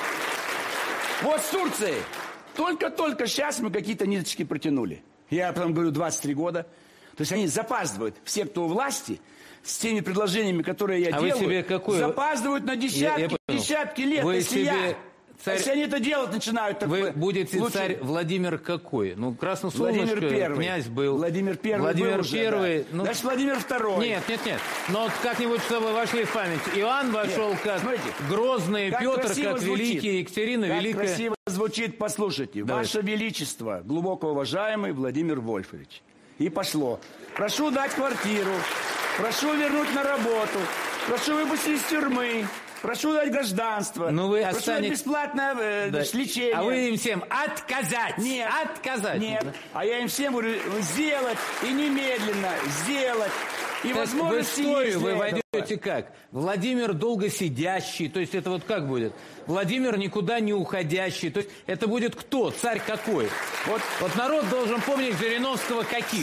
Вот с Турцией. Только-только сейчас мы какие-то ниточки протянули. Я потом говорю, 23 года. То есть они запаздывают. Все, кто у власти, с теми предложениями, которые я делаю, запаздывают на десятки лет. Если они это делать начинают... Вы будете царь Владимир какой? Ну, Красносолнышко, князь был. Владимир Первый. Ну, значит, Владимир Второй. Нет. Но вот как-нибудь, чтобы вошли в память. Иоанн вошел как Грозный, Петр как Великий, Екатерина Великая. Как красиво звучит, послушайте. Ваше Величество, глубоко уважаемый Владимир Вольфович. И пошло. Прошу дать квартиру. Прошу вернуть на работу. Прошу выпустить из тюрьмы. Прошу дать гражданство. Но вы прошу дать бесплатное лечение. А вы им всем отказать. Нет. Отказать. Нет. А я им всем говорю, сделать и немедленно сделать. И возможности в историю вы войдете как? Владимир долго сидящий. То есть это вот как будет? Владимир никуда не уходящий. То есть это будет кто? Царь какой? Вот народ должен помнить Жириновского каким.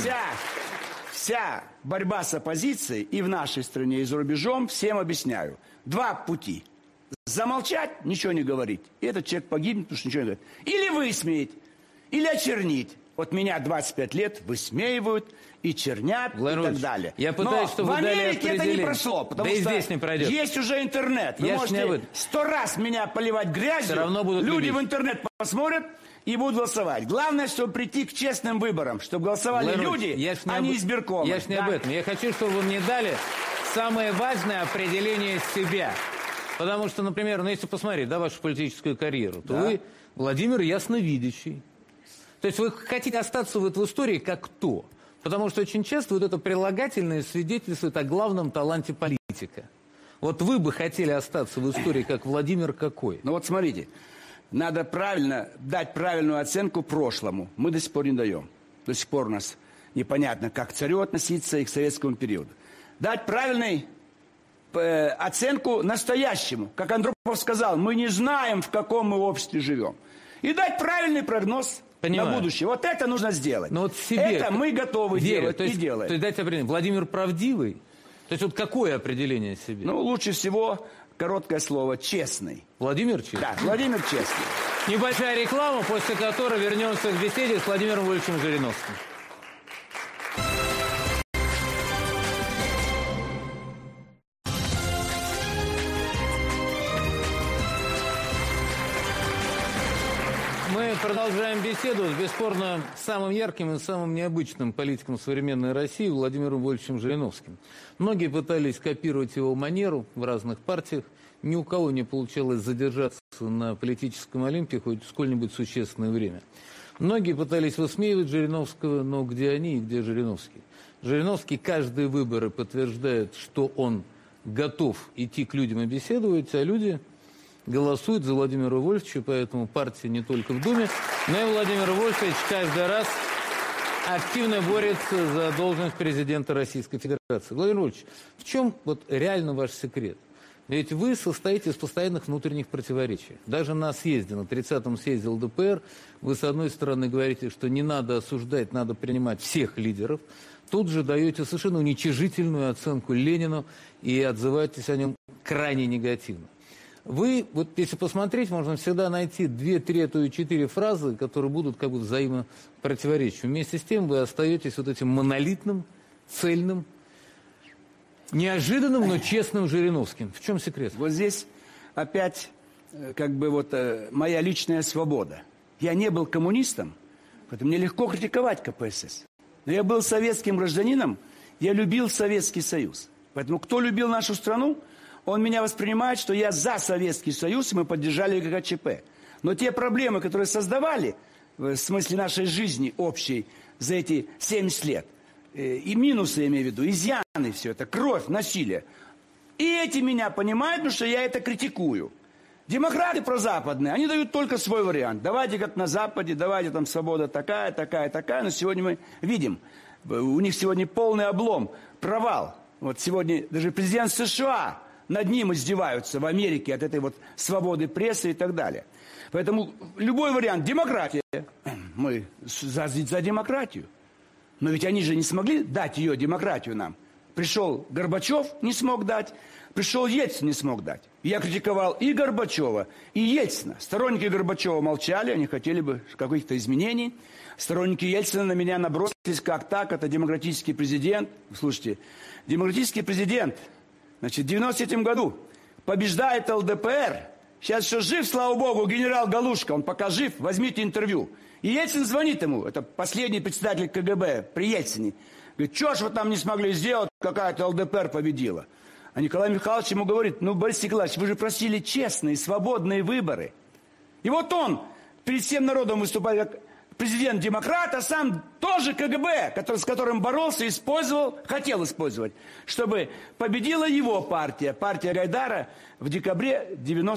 Вся борьба с оппозицией и в нашей стране, и за рубежом всем объясняю. 2 пути. Замолчать, ничего не говорить. И этот человек погибнет, потому что ничего не говорит. Или высмеять, или очернить. Вот меня 25 лет высмеивают и чернят, Владимир и так далее. Я пытаюсь, чтобы в вы дали Америке это не определение. прошло, потому да и что здесь не пройдет. Есть уже интернет. Вы можете 100 раз меня поливать грязью, все равно будут люди любить. в интернет посмотрят и будут голосовать. Главное, чтобы прийти к честным выборам, чтобы голосовали люди, а не избиркомы. Я ж не об этом. Я хочу, чтобы вы мне дали самое важное определение себя. Потому что, например, если посмотреть, вашу политическую карьеру, то вы, Владимир, ясновидящий. То есть вы хотите остаться в истории как кто? Потому что очень часто вот это прилагательное свидетельствует о главном таланте политика. Вот вы бы хотели остаться в истории как Владимир какой? Ну вот смотрите, надо правильно дать правильную оценку прошлому. Мы до сих пор не даем. До сих пор у нас непонятно, как к царю относиться и к советскому периоду. Дать правильную оценку настоящему. Как Андропов сказал, мы не знаем, в каком мы обществе живем. И дать правильный прогноз на будущее. Вот это нужно сделать. Но вот себе это мы готовы делать и делаем. То есть дать определение. Владимир правдивый? То есть вот какое определение себе? Ну, лучше всего короткое слово «честный». Владимир честный? Да, Владимир честный. Небольшая реклама, после которой вернемся к беседе с Владимиром Вольфовичем Жириновским. Мы продолжаем беседу с, бесспорно, самым ярким и самым необычным политиком современной России Владимиром Вольфовичем Жириновским. Многие пытались копировать его манеру в разных партиях. Ни у кого не получалось задержаться на политическом Олимпе хоть сколь-нибудь существенное время. Многие пытались высмеивать Жириновского, но где они и где Жириновский? Жириновский каждые выборы подтверждает, что он готов идти к людям и беседовать, а люди голосуют за Владимира Вольфовича, поэтому партия не только в Думе, но и Владимир Вольфович каждый раз активно борется за должность президента Российской Федерации. Владимир Вольфович, в чем вот реально ваш секрет? Ведь вы состоите из постоянных внутренних противоречий. Даже на съезде, на 30-м съезде ЛДПР, вы с одной стороны говорите, что не надо осуждать, надо принимать всех лидеров. Тут же даете совершенно уничижительную оценку Ленину и отзываетесь о нем крайне негативно. Вы, вот если посмотреть, можно всегда найти 2, 3, а то и 4 фразы, которые будут как бы взаимопротиворечить. Вместе с тем вы остаетесь вот этим монолитным, цельным, неожиданным, но честным Жириновским. В чем секрет? Вот здесь опять как бы вот моя личная свобода. Я не был коммунистом, поэтому мне легко критиковать КПСС. Но я был советским гражданином, я любил Советский Союз. Поэтому кто любил нашу страну, он меня воспринимает, что я за Советский Союз, и мы поддержали ГКЧП. Но те проблемы, которые создавали, в смысле нашей жизни общей, за эти 70 лет, и минусы, я имею в виду, изъяны, все это, кровь, насилие. И эти меня понимают, потому что я это критикую. Демократы прозападные, они дают только свой вариант. Давайте как на Западе, давайте там свобода такая, такая, такая. Но сегодня мы видим, у них сегодня полный облом, провал. Вот сегодня даже президент США над ним издеваются в Америке от этой вот свободы прессы и так далее. Поэтому любой вариант, демократия, мы за демократию. Но ведь они же не смогли дать ее, демократию, нам. Пришел Горбачев, не смог дать, пришел Ельцин, не смог дать. Я критиковал и Горбачева, и Ельцина. Сторонники Горбачева молчали, они хотели бы каких-то изменений. Сторонники Ельцина на меня набросились, как так, это демократический президент. Слушайте, демократический президент, значит, в 93 году побеждает ЛДПР. Сейчас еще жив, слава богу, генерал Галушко, он пока жив, возьмите интервью. И Ельцин звонит ему, это последний председатель КГБ при Ельцине. Говорит, что ж вы там не смогли сделать, какая-то ЛДПР победила. А Николай Михайлович ему говорит, ну, Борис Николаевич, вы же просили честные, свободные выборы. И вот он перед всем народом выступает как президент-демократ, а сам тоже КГБ, с которым боролся, использовал, хотел использовать, чтобы победила его партия, партия Гайдара, в декабре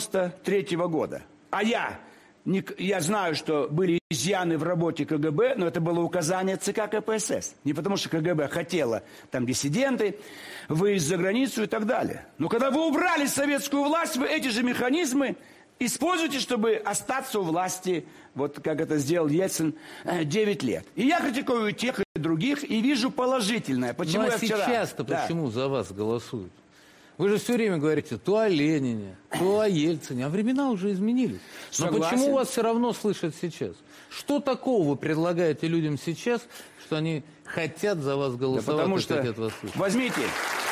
93 года. А я знаю, что были изъяны в работе КГБ, но это было указание ЦК КПСС. Не потому, что КГБ хотела, там диссиденты, выезд за границу и так далее. Но когда вы убрали советскую власть, вы эти же механизмы используйте, чтобы остаться у власти, вот как это сделал Ельцин, 9 лет. И я критикую и тех, и других, и вижу положительное. Почему ну, а я вчера... сейчас-то почему за вас голосуют? Вы же все время говорите то о Ленине, то о Ельцине, а времена уже изменились. Но Согласен. почему вас все равно слышат сейчас? Что такого вы предлагаете людям сейчас, что они хотят за вас голосовать, да потому и что, хотят вас слышать? Возьмите,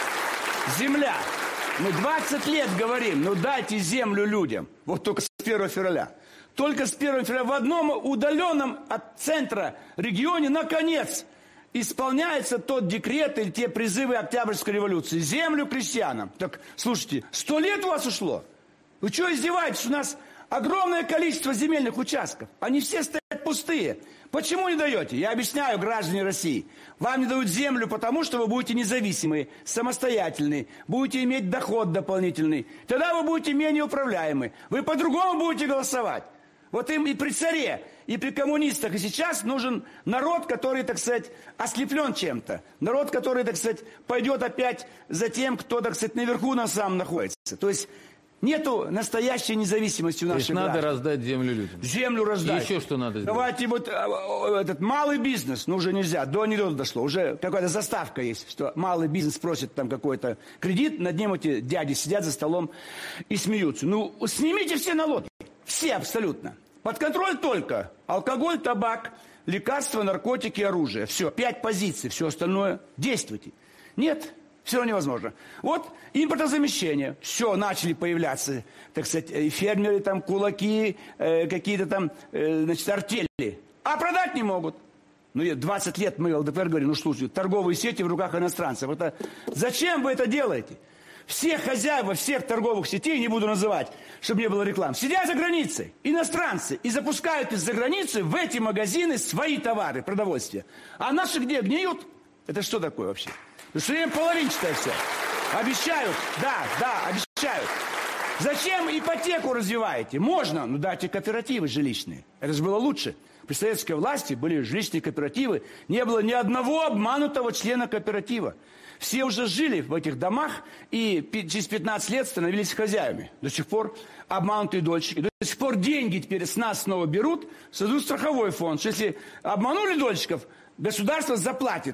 земля. Мы 20 лет говорим, ну дайте землю людям. Вот только с 1 февраля. Только с 1 февраля в одном удаленном от центра регионе, наконец, исполняется тот декрет или те призывы Октябрьской революции. Землю крестьянам. Так, слушайте, 100 лет у вас ушло? Вы что издеваетесь? У нас огромное количество земельных участков. Они все стоят пустые. Почему не даете? Я объясняю, граждане России. Вам не дают землю, потому что вы будете независимые, самостоятельные, будете иметь доход дополнительный. Тогда вы будете менее управляемы. Вы по-другому будете голосовать. Вот им и при царе, и при коммунистах, и сейчас нужен народ, который, так сказать, ослеплен чем-то. Народ, который, так сказать, пойдет опять за тем, кто, так сказать, наверху на самом находится. То есть нету настоящей независимости у наших граждан. Надо раздать землю людям. Землю раздать. И еще что надо сделать? Давайте вот этот малый бизнес, ну уже нельзя, до анекдота дошло. Уже какая-то заставка есть, что малый бизнес просит там какой-то кредит, над ним эти дяди сидят за столом и смеются. Ну, снимите все налоги. Все абсолютно. Под контроль только алкоголь, табак, лекарства, наркотики, оружие. Все, 5 позиций, все остальное действуйте. Нет, все равно невозможно. Вот импортозамещение. Все, начали появляться, так сказать, фермеры, там, кулаки, какие-то там, значит, артели. А продать не могут. Ну, 20 лет мы, ЛДПР, говорим, ну, слушайте, торговые сети в руках иностранцев. Это... Зачем вы это делаете? Все хозяева всех торговых сетей, не буду называть, чтобы не было рекламы, сидят за границей, иностранцы, и запускают из-за границы в эти магазины свои товары, продовольствие. А наши где? Гниют? Это что такое вообще? Ну, все время половинчатое все. Обещают, да, обещают. Зачем ипотеку развиваете? Можно, но дайте кооперативы жилищные. Это же было лучше. При советской власти были жилищные кооперативы, не было ни одного обманутого члена кооператива. Все уже жили в этих домах и через 15 лет становились хозяевами. До сих пор обманутые дольщики. До сих пор деньги теперь с нас снова берут, создают страховой фонд. Что если обманули дольщиков, государство заплатит.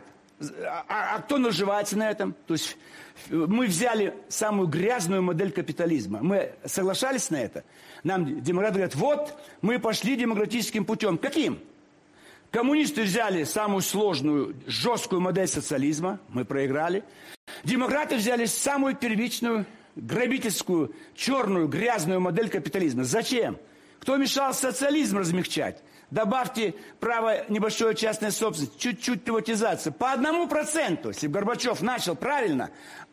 А кто наживается на этом? То есть мы взяли самую грязную модель капитализма. Мы соглашались на это. Нам демократы говорят, вот мы пошли демократическим путем. Каким? Коммунисты взяли самую сложную, жесткую модель социализма, мы проиграли. Демократы взяли самую первичную, грабительскую, черную, грязную модель капитализма. Зачем? Кто мешал социализм размягчать? Добавьте право небольшой частной собственности, чуть-чуть приватизация. По 1%, если бы Горбачев начал правильно,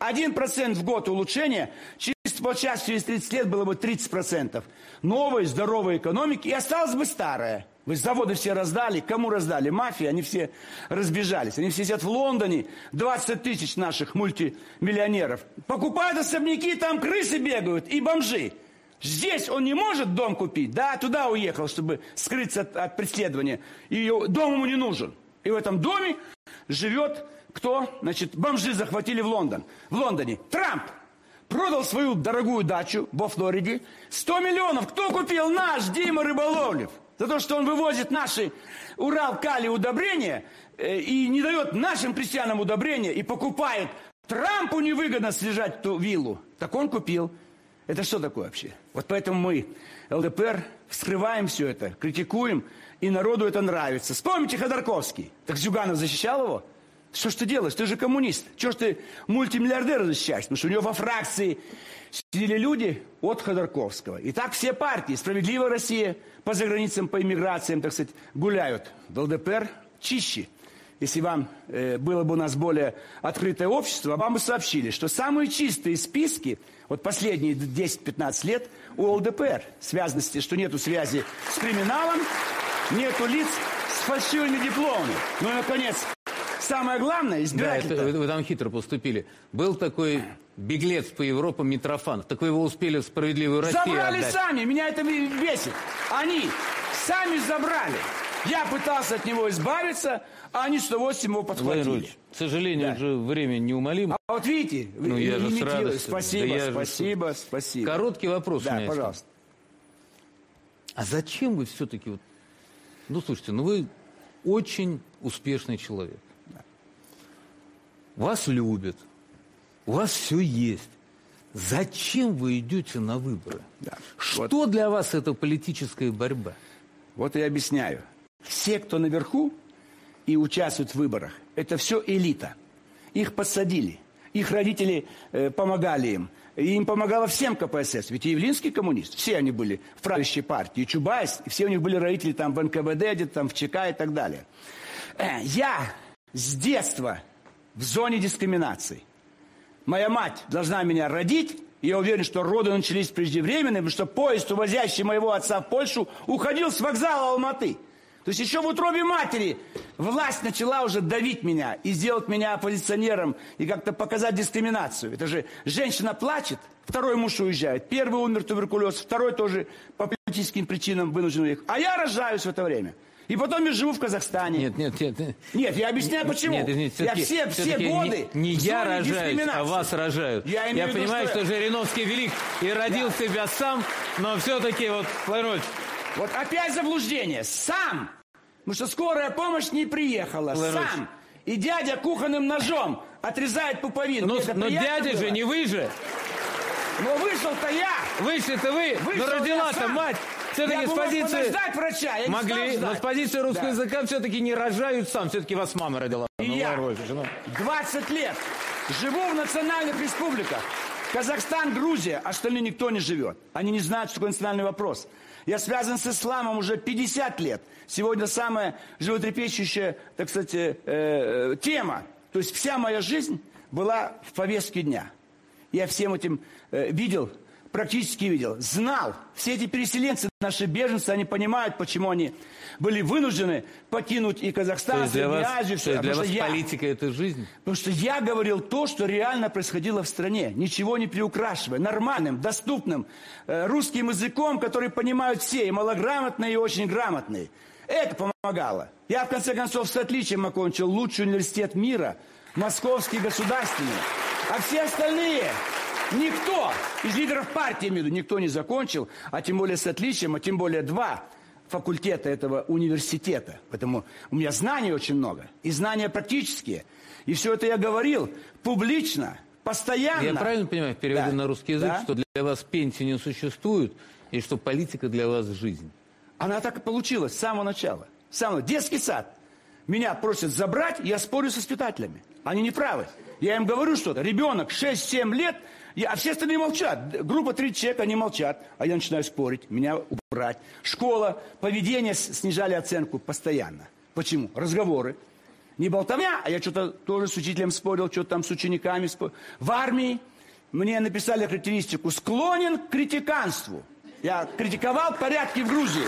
1% в год улучшения, через 30 лет было бы 30%. Новой, здоровой экономики, и осталась бы старая. Вы заводы все раздали. Кому раздали? Мафии. Они все разбежались. Они все сидят в Лондоне. 20 тысяч наших мультимиллионеров. Покупают особняки, там крысы бегают и бомжи. Здесь он не может дом купить. Да, туда уехал, чтобы скрыться от преследования. И дом ему не нужен. И в этом доме живет кто? Значит, бомжи захватили в Лондоне. Трамп продал свою дорогую дачу во Флориде. 100 миллионов. Кто купил? Наш Дима Рыболовлев. За то, что он вывозит наши Урал-Калий удобрения и не дает нашим крестьянам удобрения и покупает. Трампу невыгодно содержать ту виллу. Так он купил. Это что такое вообще? Вот поэтому мы, ЛДПР, вскрываем все это, критикуем, и народу это нравится. Вспомните Ходорковский. Так Зюганов защищал его? Что ж ты делаешь? Ты же коммунист. Чего ж ты мультимиллиардера защищаешь? Потому что у него во фракции сидели люди от Ходорковского. И так все партии, «Справедливая Россия», по заграницам, по иммиграциям, так сказать, гуляют. ЛДПР чище. Если вам было бы у нас более открытое общество, вам бы сообщили, что самые чистые списки, вот последние 10-15 лет, у ЛДПР. Связано с тем, что нету связи с криминалом, нету лиц с фальшивыми дипломами. Ну и, наконец, самое главное, избиратель. Да, вы там хитро поступили. Был такой беглец по Европе Митрофанов. Так вы его успели в «Справедливую Россию» забрали отдать. сами, меня это бесит. Они сами забрали. Я пытался от него избавиться, а они с удовольствием его подхватили. К сожалению, же время неумолимо. А вот видите, ну, я же с радостью. Спасибо. Короткий вопрос у меня. Да, пожалуйста. А зачем вы все-таки... Вот... Ну, слушайте, вы очень успешный человек. Да. Вас любят. У вас все есть. Зачем вы идете на выборы? Да. Что для вас это политическая борьба? Вот я объясняю. Все, кто наверху и участвуют в выборах, это все элита. Их подсадили. Их родители помогали им. И им помогало всем КПСС. Ведь и Явлинский коммунист. Все они были в правящей партии. И Чубайс. И все у них были родители там в НКВД, где-то там в ЧК и так далее. Я с детства в зоне дискриминации. Моя мать должна меня родить. И я уверен, что роды начались преждевременно, потому что поезд, увозящий моего отца в Польшу, уходил с вокзала Алматы. То есть еще в утробе матери власть начала уже давить меня и сделать меня оппозиционером и как-то показать дискриминацию. Это же женщина плачет, второй муж уезжает, первый умер туберкулез, второй тоже по политическим причинам вынужден уехать. А я рожаюсь в это время. И потом я живу в Казахстане. Нет, я объясняю, почему. Я все годы... Не я рожаюсь, а вас рожают. Я понимаю, что Жириновский велик и родил себя сам, но все-таки вот, Владимир, вот опять заблуждение. Сам. Потому что скорая помощь не приехала. Сам. И дядя кухонным ножом отрезает пуповину. Но дядя же, не вы же. Но вышел-то я. Вышли-то вы. Но родила-то мать. Все-таки с позиции... врача. Я могли, но с позиции русского языка все-таки не рожают сам. Все-таки вас мама родила. И я 20 лет живу в национальных республиках. Казахстан, Грузия, остальные никто не живет. Они не знают, что такое национальный вопрос. Я связан с исламом уже 50 лет. Сегодня самая животрепещущая, так сказать, тема. То есть вся моя жизнь была в повестке дня. Я всем этим видел, практически видел, знал. Все эти переселенцы, наши беженцы, они понимают, почему они были вынуждены покинуть и Казахстан, и Азию. То есть для вас политика – это жизнь? Потому что я говорил то, что реально происходило в стране, ничего не приукрашивая, нормальным, доступным, русским языком, который понимают все, и малограмотные, и очень грамотные. Это помогало. Я, в конце концов, с отличием окончил лучший университет мира, Московский государственный. А все остальные... Никто из лидеров партии, никто не закончил, а тем более с отличием, а тем более 2 факультета этого университета. Поэтому у меня знаний очень много, и знания практические. И все это я говорил публично, постоянно. Я правильно понимаю, переводя на русский язык, что для вас пенсии не существует, и что политика для вас жизнь? Она так и получилась с самого начала. Детский сад. Меня просят забрать, я спорю с воспитателями. Они не правы. Я им говорю что-то. Ребенок 6-7 лет... А все остальные молчат. Группа 30 человек, они молчат. А я начинаю спорить, меня убрать. Школа, поведение, снижали оценку постоянно. Почему? Разговоры. Не болтовня, а я что-то тоже с учителем спорил, что-то там с учениками спорил. В армии мне написали характеристику: склонен к критиканству. Я критиковал порядки в Грузии.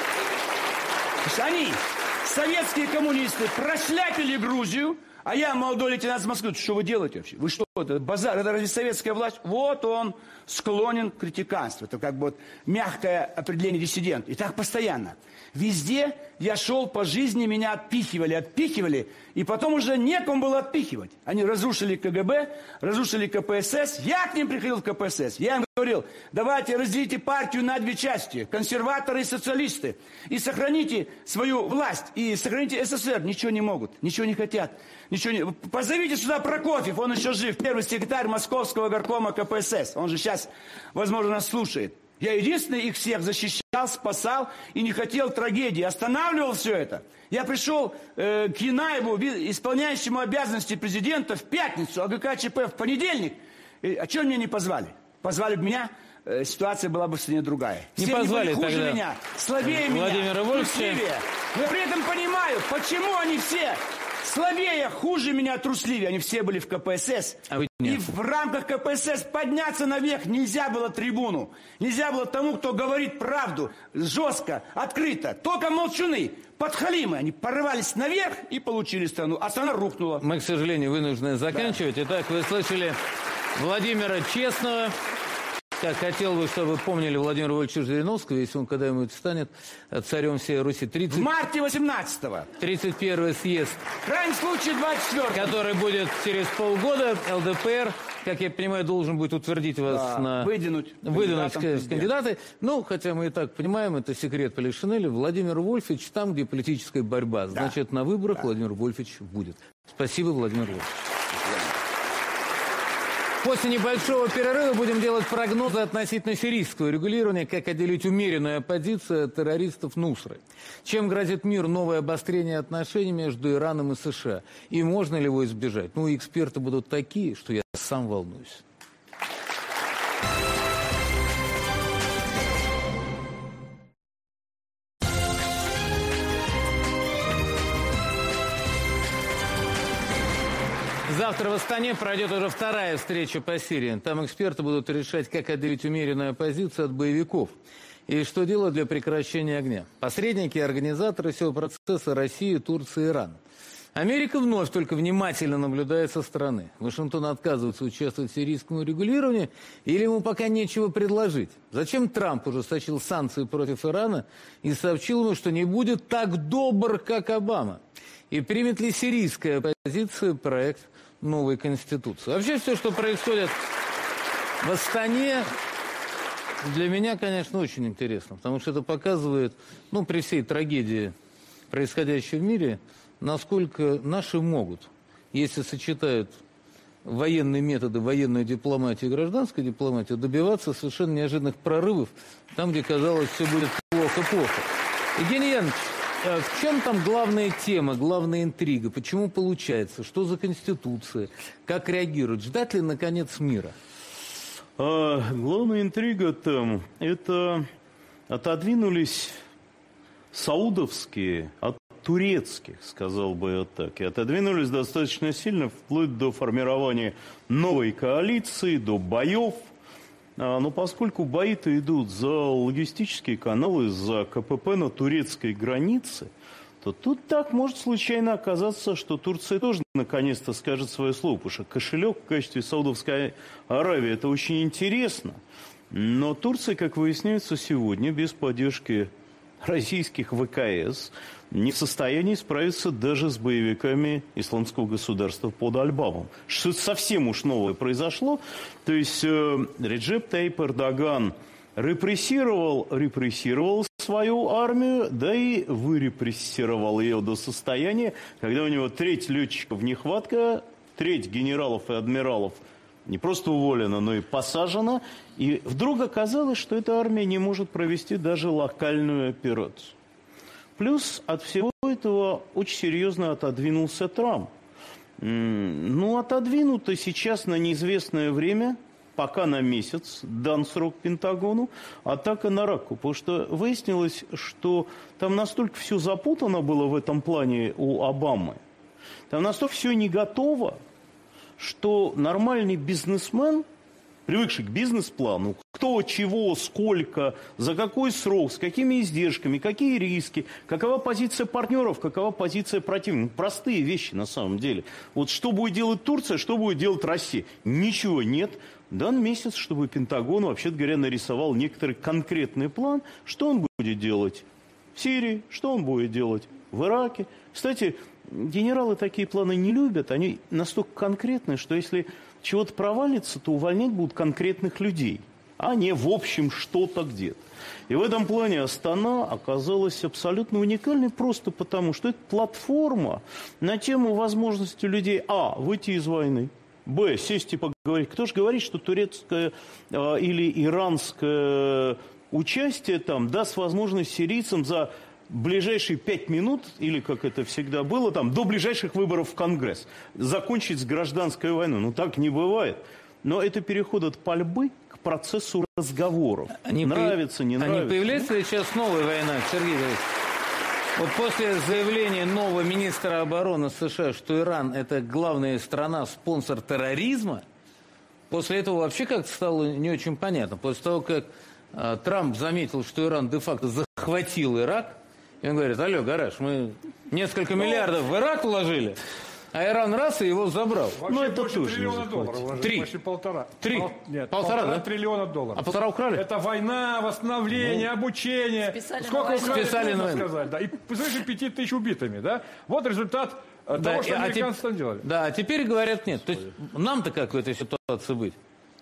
То есть они, советские коммунисты, прошляпили Грузию. А я, молодой лейтенант из Москвы, что вы делаете вообще? Вы что, это базар, это разве советская власть? Вот он склонен к критиканству. Это как бы вот мягкое определение диссидент. И так постоянно. Везде я шел по жизни, меня отпихивали, и потом уже некому было отпихивать. Они разрушили КГБ, разрушили КПСС. Я к ним приходил в КПСС. Я им говорил: давайте разделите партию на 2 части, консерваторы и социалисты, и сохраните свою власть, и сохраните СССР. Ничего не могут, ничего не хотят. Позовите сюда Прокофьев, он еще жив, первый секретарь Московского горкома КПСС. Он же сейчас, возможно, нас слушает. Я единственный их всех защищал, спасал и не хотел трагедии. Останавливал все это. Я пришел к Янаеву, исполняющему обязанности президента, в пятницу, а ГКЧП в понедельник. А чего меня не позвали? Позвали бы меня, ситуация была бы в стране другая. Не все позвали хуже тогда меня, слабее меня, трусливее. Но при этом понимаю, почему они все... Слабее, хуже меня, трусливее. Они все были в КПСС. И в рамках КПСС подняться наверх нельзя было трибуну. Нельзя было тому, кто говорит правду, жестко, открыто. Только молчуны, подхалимы. Они порывались наверх и получили страну. А страна рухнула. Мы, к сожалению, вынуждены заканчивать. Да. Итак, вы слышали Владимира Честного. Так, хотел бы, чтобы вы помнили Владимира Вольфовича Жириновского, если он когда-нибудь станет царем всей Руси. В марте 18-го. 31-й съезд. В крайнем случае 24-й. Который будет через полгода. ЛДПР, как я понимаю, должен будет утвердить вас на... Выдвинуть кандидаты. Ну, хотя мы и так понимаем, это секрет Полишинеля. Владимир Вольфович там, где политическая борьба. Значит, на выборах Владимир Вольфович будет. Спасибо, Владимир Вольфович. После небольшого перерыва будем делать прогнозы относительно сирийского регулирования, как отделить умеренную оппозицию от террористов Нусры. Чем грозит мир новое обострение отношений между Ираном и США? И можно ли его избежать? Ну, эксперты будут такие, что я сам волнуюсь. Завтра в Астане пройдет уже вторая встреча по Сирии. Там эксперты будут решать, как отделить умеренную оппозицию от боевиков. И что делать для прекращения огня. Посредники и организаторы всего процесса — Россия, Турция и Иран. Америка вновь только внимательно наблюдает со стороны. Вашингтон отказывается участвовать в сирийском регулировании, или ему пока нечего предложить. Зачем Трамп ужесточил санкции против Ирана и сообщил ему, что не будет так добр, как Обама? И примет ли сирийская оппозиция проект новой Конституции? Вообще все, что происходит в Астане, для меня, конечно, очень интересно. Потому что это показывает, ну, при всей трагедии, происходящей в мире, насколько наши могут, если сочетают военные методы, военную дипломатию и гражданскую дипломатию, добиваться совершенно неожиданных прорывов там, где казалось, все будет плохо-плохо. Евгений Янович, в чем там главная тема, главная интрига? Почему получается? Что за Конституция? Как реагируют? Ждать ли, наконец, мира? Главная интрига там – это отодвинулись саудовские от турецких, сказал бы я так. И отодвинулись достаточно сильно, вплоть до формирования новой коалиции, до боев. Но поскольку бои-то идут за логистические каналы, за КПП на турецкой границе, то тут так может случайно оказаться, что Турция тоже наконец-то скажет свое слово. Потому что кошелек в качестве Саудовской Аравии – это очень интересно. Но Турция, как выясняется сегодня, без поддержки российских ВКС, не в состоянии справиться даже с боевиками исламского государства под Аль-Бабом. Что совсем уж новое произошло. То есть Реджеп Тайип Эрдоган репрессировал свою армию, да и вырепрессировал ее до состояния, когда у него треть летчиков нехватка, треть генералов и адмиралов не просто уволена, но и посажена. И вдруг оказалось, что эта армия не может провести даже локальную операцию. Плюс от всего этого очень серьезно отодвинулся Трамп. Ну, отодвинуто сейчас на неизвестное время, пока на месяц, дан срок Пентагону, атака на Ракку. Потому что выяснилось, что там настолько все запутано было в этом плане у Обамы, там настолько все не готово, что нормальный бизнесмен, привыкший к бизнес-плану, кто, чего, сколько, за какой срок, с какими издержками, какие риски, какова позиция партнеров, какова позиция противников. Простые вещи на самом деле. Вот что будет делать Турция, что будет делать Россия? Ничего нет. Дан месяц, чтобы Пентагон, вообще-то говоря, нарисовал некоторый конкретный план, что он будет делать в Сирии, что он будет делать в Ираке. Кстати, генералы такие планы не любят, они настолько конкретные, что если чего-то провалится, то увольнять будут конкретных людей, а не в общем что-то где-то. И в этом плане Астана оказалась абсолютно уникальной просто потому, что это платформа на тему возможности людей, выйти из войны, сесть и поговорить. Кто же говорит, что турецкое или иранское участие там даст возможность сирийцам за ближайшие 5 минут, или как это всегда было, там, до ближайших выборов в Конгресс, закончить с гражданской войной. Ну, так не бывает. Но это переход от пальбы к процессу разговоров. Нравится, не нравится. Не появляется ли сейчас новая война, Сергей Ильич? Вот после заявления нового министра обороны США, что Иран – это главная страна, спонсор терроризма, после этого вообще как-то стало не очень понятно. После того, как Трамп заметил, что Иран де-факто захватил Ирак, и он говорит: алло, гараж, мы несколько миллиардов в Ирак вложили, а Иран раз и его забрал. Вообще это больше триллиона долларов вложили. 3. Почти полтора. Нет, полтора, да? триллиона долларов. А полтора украли? Это война, восстановление, обучение. Списали сколько украли, списали на войну. сказать. Да. И свыше 5000 убитыми. Да? Вот результат того, что американцы там делали. Да, а теперь говорят нет. То есть нам-то как в этой ситуации быть?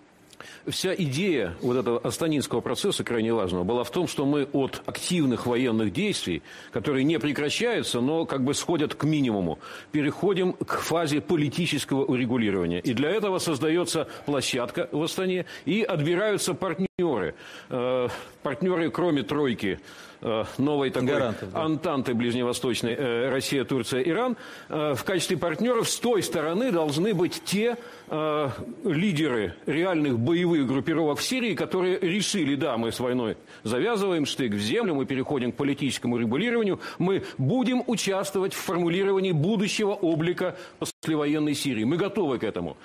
Вся идея вот этого астанинского процесса, крайне важного, была в том, что мы от активных военных действий, которые не прекращаются, но как бы сходят к минимуму, переходим к фазе политического урегулирования. И для этого создается площадка в Астане, и отбираются партнеры. Партнеры, кроме тройки, новой такой антанты ближневосточной, Россия, Турция, Иран, в качестве партнеров с той стороны должны быть те лидеры реальных боевых группировок в Сирии, которые решили, да, мы с войной завязываем штык в землю, мы переходим к политическому регулированию, мы будем участвовать в формулировании будущего облика послевоенной Сирии. Мы готовы к этому.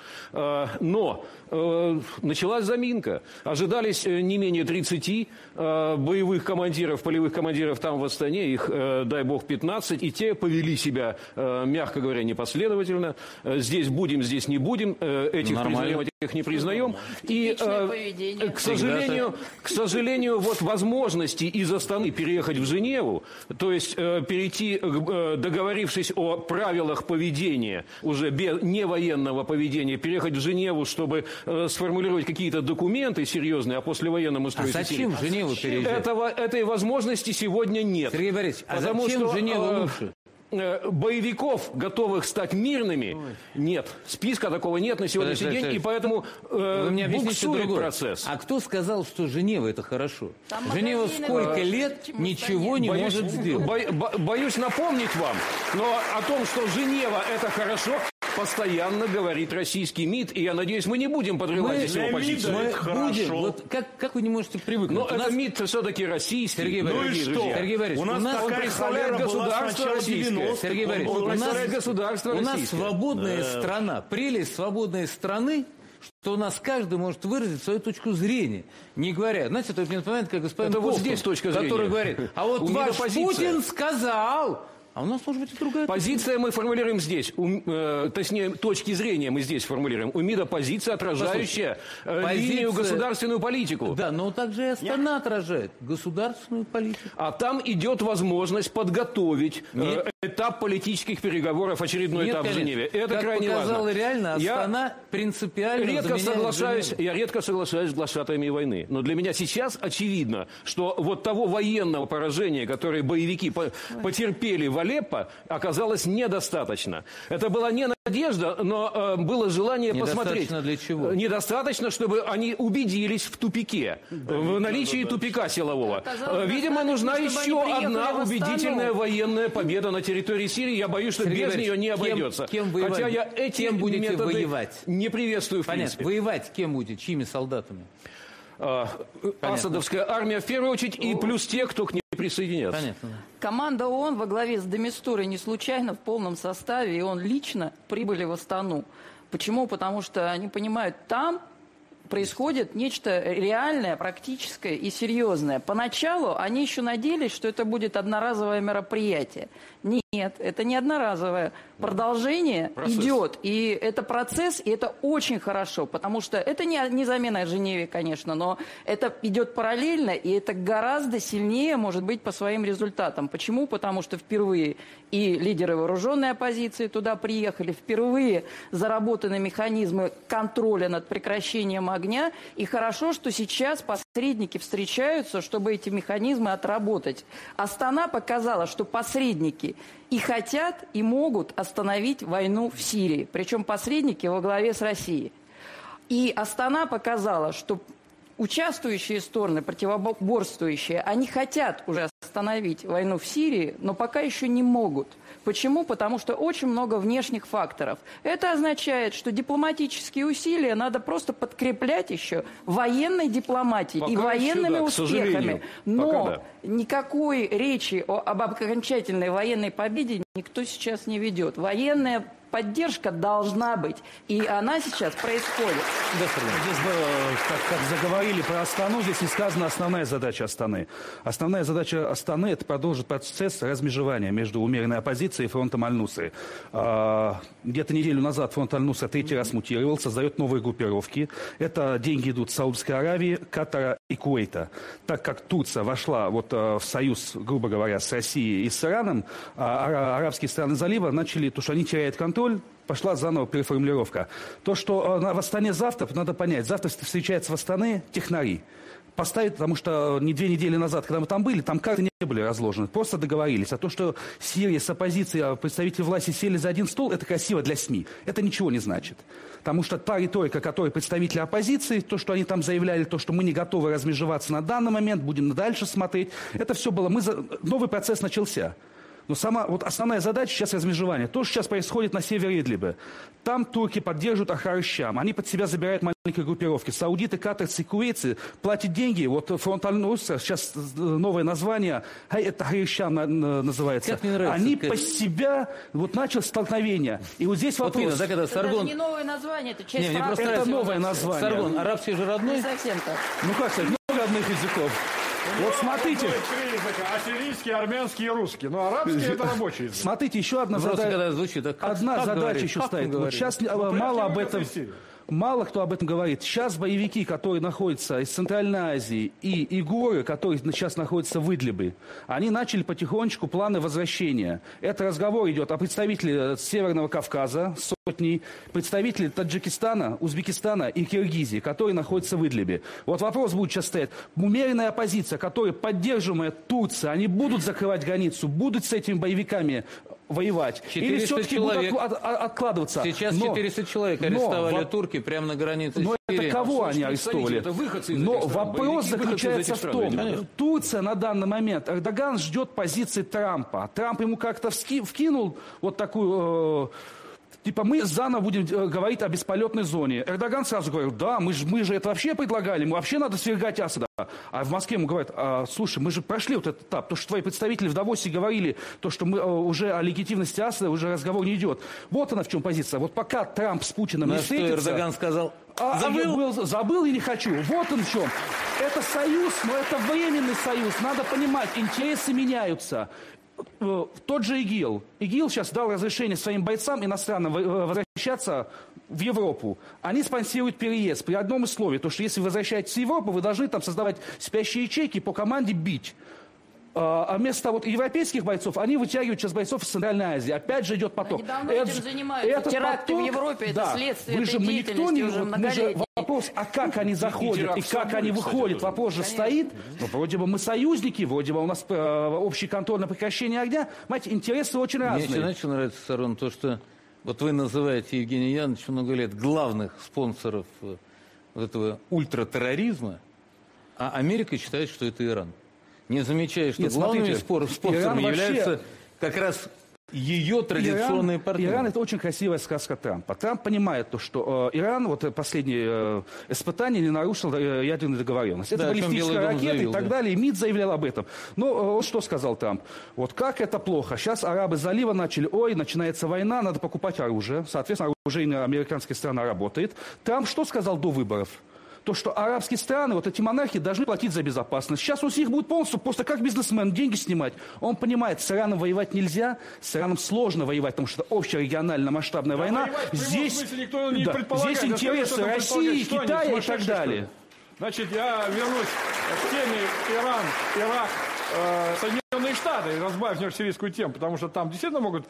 Но началась заминка. Ожидались не менее 30 боевых командиров, полевых командиров там в Астане, их, дай бог, 15, и те повели себя, мягко говоря, непоследовательно. Здесь будем, здесь не будем, этих признаем, этих не признаем. И, к сожалению, вот возможности из Астаны переехать в Женеву, то есть перейти, договорившись о правилах поведения, уже без невоенного поведения, переехать в Женеву, чтобы сформулировать какие-то документы серьезные о послевоенном устройстве. А зачем в Женеву переезжать? Этой возможности сегодня нет. Сергей Борисович, а зачем Женева лучше? Боевиков, готовых стать мирными, нет. Списка такого нет на сегодняшний день, и поэтому буксует процесс. А кто сказал, что Женева это хорошо? Женева сколько лет ничего не может сделать? Боюсь напомнить вам, но о том, что Женева это хорошо, постоянно говорит российский МИД, и я надеюсь, мы не будем подрывать здесь его позицию. Мы будем. Вот как вы не можете привыкнуть? Но это МИД все-таки российский. Сергей Борисович, Сергей Борисович, он представляет государство российское. Сергей Борисович, у нас свободная страна. Прелесть свободной страны, что у нас каждый может выразить свою точку зрения. Не говоря, знаете, это мне напоминает, как господин Ковтун, вот здесь точка зрения, который говорит, а вот ваш Путин сказал... А у нас может быть и другая позиция. Мы формулируем здесь, точнее, точки зрения мы здесь формулируем. У МИДа позиция, отражающая линию государственную политику. Да, но также и Астана отражает государственную политику. А там идет возможность подготовить этап политических переговоров, очередной этап в Женеве. Это крайне важно. Как показало реально, Астана принципиально Я редко соглашаюсь с глашатаями войны. Но для меня сейчас очевидно, что вот того военного поражения, которое боевики потерпели в Алеппо, оказалось недостаточно. Это была не надежда, но было желание посмотреть. Недостаточно для чего? Недостаточно, чтобы они убедились в тупике, в наличии тупика силового. Видимо, нужна еще одна убедительная военная победа на территории Сирии. Я боюсь, что без нее не обойдется. Хотя я эти методы не приветствую в принципе. Воевать кем будете? Чьими солдатами? Асадовская армия в первую очередь и плюс те, кто к ней присоединятся. Понятно. Команда ООН во главе с де Мистурой не случайно в полном составе, и он лично прибыли в Астану. Почему? Потому что они понимают, там происходит нечто реальное, практическое и серьезное. Поначалу они еще надеялись, что это будет одноразовое мероприятие. Нет, это не одноразовое. Продолжение идет. И это процесс, и это очень хорошо, потому что это не замена Женеве, конечно, но это идет параллельно, и это гораздо сильнее может быть по своим результатам. Почему? Потому что впервые и лидеры вооруженной оппозиции туда приехали, впервые заработаны механизмы контроля над прекращением огня, и хорошо, что сейчас посредники встречаются, чтобы эти механизмы отработать. Астана показала, что посредники и хотят, и могут остановить войну в Сирии. Причем посредники во главе с Россией. И Астана показала, что участвующие стороны, противоборствующие, они хотят уже остановить войну в Сирии, но пока еще не могут. Почему? Потому что очень много внешних факторов. Это означает, что дипломатические усилия надо просто подкреплять еще военной дипломатией и военными успехами. Но никакой речи об окончательной военной победе никто сейчас не ведет. Военная поддержка должна быть, и она сейчас происходит. Здесь, как заговорили про Астану, здесь не сказана основная задача Астаны. Основная задача Астаны – это продолжить процесс размежевания между умеренной оппозицией и фронтом Аль-Нусры. Где-то неделю назад фронт Аль-Нусры третий раз мутировал, создает новые группировки. Это деньги идут с Саудовской Аравии, Катара и Кувейта. Так как Турция вошла в союз, грубо говоря, с Россией и с Ираном, арабские страны залива начали, то что они теряют контроль пошла заново переформулировка. То, что в Астане завтра, надо понять, завтра встречаются в Астане технари. Поставить, потому что 2 недели назад, когда мы там были, там карты не были разложены, просто договорились. А то, что Сирия с оппозицией, представители власти сели за один стол, это красиво для СМИ. Это ничего не значит. Потому что та риторика, которой представители оппозиции, то, что они там заявляли, то, что мы не готовы размежеваться на данный момент, будем дальше смотреть, это все было. Новый процесс начался. Но основная задача сейчас размежевание. То, что сейчас происходит на севере Идлиба. Там турки поддерживают Ахар-аш-Шам. Они под себя забирают маленькие группировки. Саудиты, катарцы и кувейцы платят деньги. Вот фронт Аль-Нусра, сейчас новое название, это Ахар-аш-Шам называется. Они под себя, началось столкновение. И вот здесь вопрос. Это даже не новое название, это часть франции. Это новое название. Саргон, арабский же родной? Не совсем так. Ну как сказать, много родных языков. Вот смотрите. Ассирийский, армянский и русский. Но арабский это рабочий язык. Смотрите, еще одна задача. Одна задача еще стоит. Вот сейчас мало об этом. Мало кто об этом говорит. Сейчас боевики, которые находятся из Центральной Азии, и игоры, которые сейчас находятся в Идлибе, они начали потихонечку планы возвращения. Это разговор идет о представителях Северного Кавказа, сотни, представители Таджикистана, Узбекистана и Киргизии, которые находятся в Идлибе. Вот вопрос будет сейчас стоять. Умеренная оппозиция, которая поддерживаемая Турция, они будут закрывать границу, будут с этими боевиками воевать? Или все-таки будут откладываться? Сейчас 400 человек арестовали турки прямо на границе Сирии. Это кого они арестовали? Но вопрос заключается в том, Турция на данный момент, Эрдоган ждет позиции Трампа. Трамп ему как-то вкинул вот такую... Типа мы заново будем говорить о бесполетной зоне. Эрдоган сразу говорит, да, мы же это вообще предлагали, мы вообще надо свергать Асада. А в Москве ему говорят, слушай, мы же прошли вот этот этап, то, что твои представители в Давосе говорили, то, что мы уже о легитимности Асада уже разговор не идет. Вот она в чем позиция. Вот пока Трамп с Путиным не встретится... что Эрдоган сказал, забыл и не хочу. Вот он в чем. Это союз, но это временный союз. Надо понимать, интересы меняются. Тот же ИГИЛ. ИГИЛ сейчас дал разрешение своим бойцам иностранным возвращаться в Европу. Они спонсируют переезд при одном условии, то что если вы возвращаетесь в Европу, вы должны там создавать спящие ячейки по команде бить. А вместо европейских бойцов, они вытягивают сейчас бойцов из Центральной Азии. Опять же идет поток. Они давно этим занимаются. Теракты в Европе, это следствие этой деятельности уже многолетней. Вопрос, а как они заходят и как они выходят, вопрос же стоит. Но вроде бы мы союзники, вроде бы у нас общий контроль на прекращение огня. Понимаете, интересы очень разные. Мне еще нравится, Сарон, то, что вот вы называете Евгения Яновича много лет главных спонсоров этого ультратерроризма, а Америка считает, что это Иран. Не замечая, что главными спонсорами являются как раз ее традиционные партнеры. Иран – это очень красивая сказка Трампа. Трамп понимает то, что Иран, последние испытания, не нарушил ядерную договоренность. Это баллистические ракеты и так далее. МИД заявлял об этом. Но вот что сказал Трамп. Вот как это плохо. Сейчас арабы залива начали, начинается война, надо покупать оружие. Соответственно, оружейная американская страна работает. Трамп что сказал до выборов? То, что арабские страны, вот эти монархии, должны платить за безопасность. Сейчас он с них будет полностью просто как бизнесмен деньги снимать. Он понимает, с Ираном воевать нельзя, с Ираном сложно воевать, потому что это общая региональная масштабная война. Здесь интересы России, Китая и так далее. Значит, я вернусь к теме Иран, Ирак, Соединенные Штаты, разбавив немножко сирийскую тему, потому что там действительно могут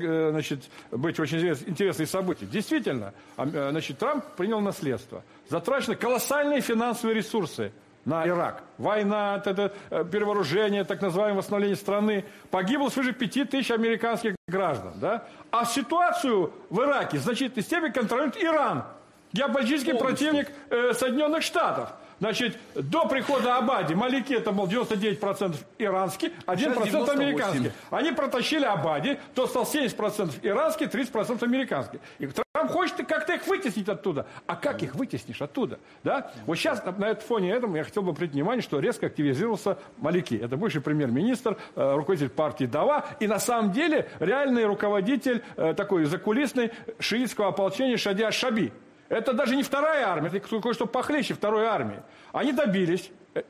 быть очень интересные события. Действительно, Трамп принял наследство. Затрачены колоссальные финансовые ресурсы на Ирак. Война, перевооружение, так называемое восстановление страны. Погибло свыше 5000 американских граждан. Да? А ситуацию в Ираке в значительной степени контролирует Иран. Геополитический противник Соединенных Штатов. Значит, до прихода Абади, Малики, это был 99% иранский, 1% американский. Они протащили Абади, то стал 70% иранский, 30% американский. И Трамп хочет как-то их вытеснить оттуда. А как их вытеснишь оттуда? Да? Вот сейчас на этом фоне я хотел бы обратить внимание, что резко активизировался Малики. Это бывший премьер-министр, руководитель партии Дава, и на самом деле реальный руководитель такой закулисный шиитского ополчения Шади Шаби. Это даже не вторая армия, это кое-что похлеще второй армии. Они добились,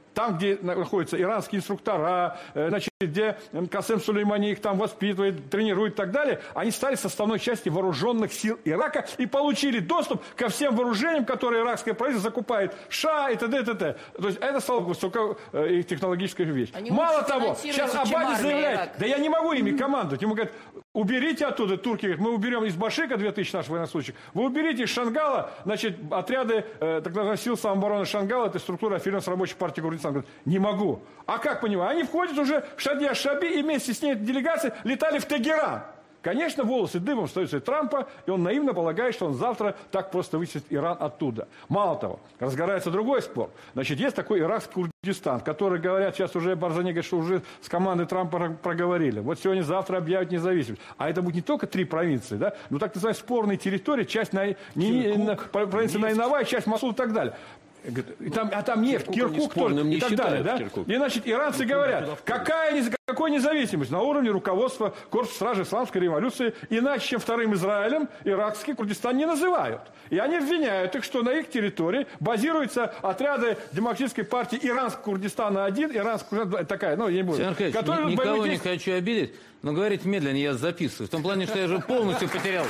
Там, где находятся иранские инструктора, значит, где Касем Сулеймани их там воспитывает, тренирует и так далее, они стали составной частью вооруженных сил Ирака и получили доступ ко всем вооружениям, которые иракское правительство закупает, США и т.д. и т.д. То есть это стало высокотехнологическая вещь. Они Мало того, сейчас Абади заявляет, да я не могу ими командовать. Ему говорят, уберите оттуда, турки говорят, мы уберем из Башика 2000 наших военнослужащих, вы уберите из Шангала, значит, отряды так называемых сил самообороны Шангала, это структура аффилированной рабочей партии Курдистана. Говорит, не могу. А как понимаю? Они входят уже в Шадия Шаби и вместе с ней делегации летали в Тегеран. Конечно, волосы дымом встают от Трампа, и он наивно полагает, что он завтра так просто высадит Иран оттуда. Мало того, разгорается другой спор. Значит, есть такой иракский Курдистан, который, говорят, сейчас уже Барзани говорит, что уже с командой Трампа проговорили. Вот сегодня-завтра объявят независимость. А это будет не только 3 провинции, да, но так называемые спорные территории, часть провинции Найнава, часть Масул и так далее. Там нефть, Киркук тоже, и так далее. Да? И, значит, иранцы говорят, какой независимость на уровне руководства Корпуса стражи Исламской революции, иначе, чем вторым Израилем, иракский Курдистан не называют. И они обвиняют их, что на их территории базируются отряды демократической партии Иранского Курдистана-1, Иранского Курдистана такая, ну, я не буду. Никого не хочу обидеть, но говорите медленно, я записываю. В том плане, что я уже полностью потерял.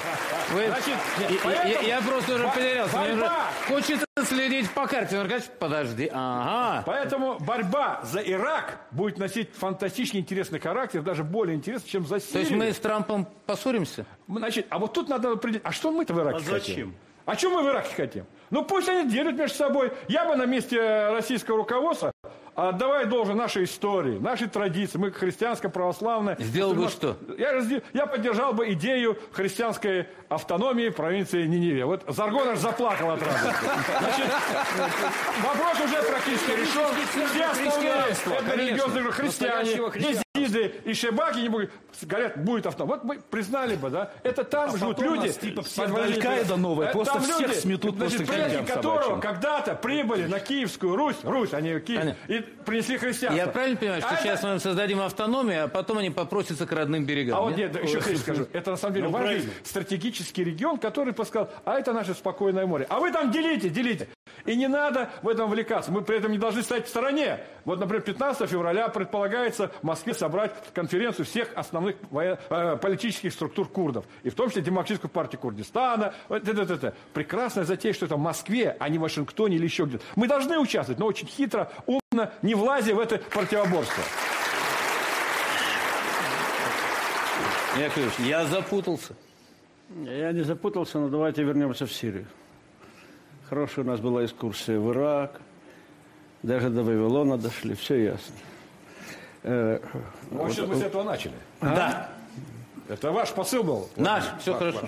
Я просто уже потерялся. Мне уже хочется следить по карте. Подожди, ага. Поэтому борьба за Ирак будет носить фантастически интересный характер, даже более интересный, чем за Сирию. То есть мы с Трампом поссоримся? Значит, а вот тут надо определить, а что мы-то в Ираке хотим? Зачем? А что мы в Ираке хотим? Ну пусть они делят между собой. Я бы на месте российского руководства отдавая должен нашей истории, нашей традиции. Мы христианско-православные. Сделал бы что? Я поддержал бы идею христианской автономии провинции Ниневия. Вот Заргон аж заплакал от радости. Значит, вопрос уже практически решен. Все основные религиозные христиане, езиды и шебаки не будут, говорят, будет автономия. Вот мы признали бы, да? Это там живут люди. Типа псевдо-Аль-Каида новая, просто всех сметут просто предки которого когда-то прибыли на Киевскую Русь, а не Киев, и принесли христианство. Я правильно понимаю, что сейчас мы создадим автономию, а потом они попросятся к родным берегам? А вот нет, еще крепко скажу. Это на самом деле важный стратегический регион, который сказал, а это наше спокойное море. А вы там делите. И не надо в этом увлекаться. Мы при этом не должны стоять в стороне. Вот, например, 15 февраля предполагается в Москве собрать конференцию всех основных политических структур курдов. И в том числе Демократическую партию Курдистана. Прекрасная затея, что это в Москве, а не в Вашингтоне или еще где-то. Мы должны участвовать, но очень хитро, умно, не влазя в это противоборство. Яковлевич, я запутался. Я не запутался, но давайте вернемся в Сирию. Хорошая у нас была экскурсия в Ирак, даже до Вавилона дошли, все ясно. Может, мы с этого начали? Да. Это ваш посыл был? Наш, все хорошо.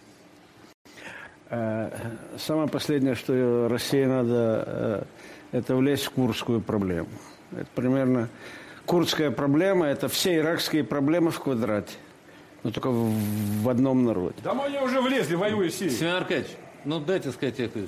Самое последнее, что России надо, это влезть в курдскую проблему. Это примерно курдская проблема, это все иракские проблемы в квадрате. Но только в одном народе. Да мы уже влезли, воюя в Сирии. Семен Аркадьевич, дайте сказать, Яковлевич.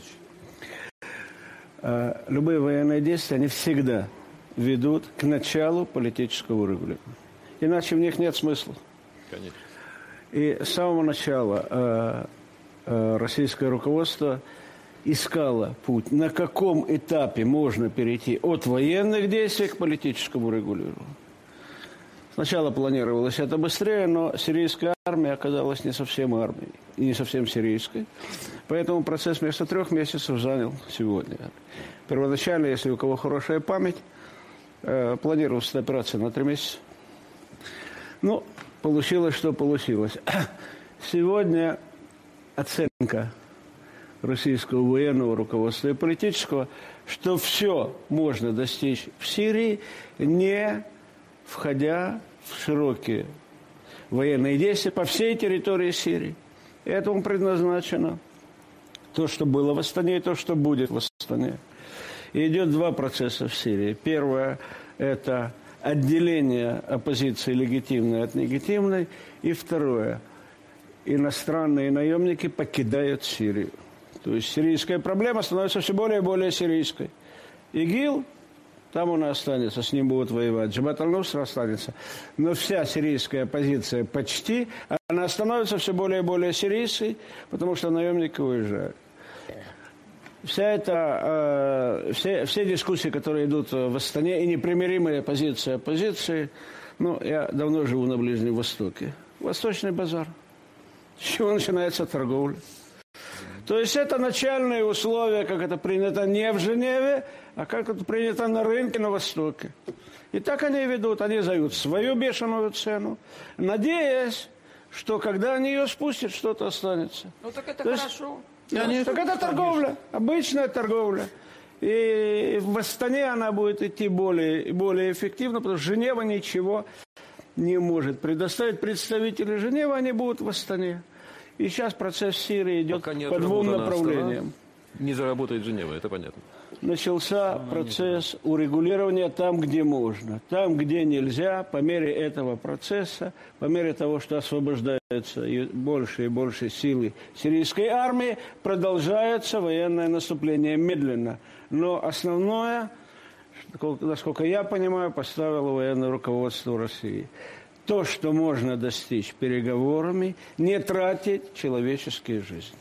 Любые военные действия, они всегда ведут к началу политического урегулирования. Иначе в них нет смысла. Конечно. И с самого начала российское руководство искало путь, на каком этапе можно перейти от военных действий к политическому регулированию. Сначала планировалось это быстрее, но сирийская армия оказалась не совсем армией и не совсем сирийской. Поэтому процесс вместо 3 месяцев занял сегодня. Первоначально, если у кого хорошая память, планировалась эта операция на 3 месяца. Ну, получилось, что получилось. Сегодня оценка российского военного руководства и политического, что все можно достичь в Сирии, не входя в широкие военные действия по всей территории Сирии. Этому предназначено то, что было в Астане, и то, что будет в Астане. И идет 2 процесса в Сирии. Первое – это отделение оппозиции легитимной от нелегитимной. И второе – иностранные наемники покидают Сирию. То есть сирийская проблема становится все более и более сирийской. ИГИЛ, там он останется, с ним будут воевать. Джабат аль-Нусра останется. Но вся сирийская оппозиция почти, она становится все более и более сирийской, потому что наемники уезжают. все дискуссии, которые идут в Астане, и непримиримая позиция оппозиции, ну, я давно живу на Ближнем Востоке. Восточный базар. С чего начинается торговля? То есть это начальные условия, как это принято не в Женеве, а как это принято на рынке на Востоке. И так они ведут, они зовут свою бешеную цену, надеясь, что когда они ее спустят, что-то останется. Ну так это то хорошо. Есть, так это торговля, обычная торговля. И в Астане она будет идти более эффективно, потому что Женева ничего не может предоставить. Представители Женевы, они будут в Астане. И сейчас процесс в Сирии идет по двум направлениям. Не заработает Женева, это понятно. Начался процесс урегулирования там, где можно. Там, где нельзя, по мере этого процесса, по мере того, что освобождаются больше и больше силы сирийской армии, продолжается военное наступление медленно. Но основное, насколько я понимаю, поставило военное руководство России. То, что можно достичь переговорами, не тратить человеческие жизни.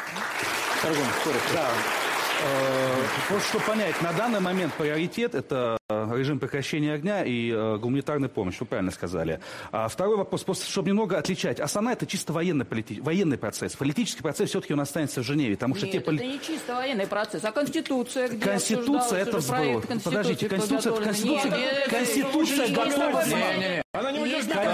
Да. Просто чтобы понять, на данный момент приоритет – это режим прекращения огня и гуманитарная помощь, вы правильно сказали. А второй вопрос, просто чтобы немного отличать. Основная – это чисто военный процесс. Политический процесс все-таки он останется в Женеве. Потому что это не чисто военный процесс, а Конституция, где Конституция – это сброд. Подождите, Конституция готова. Она не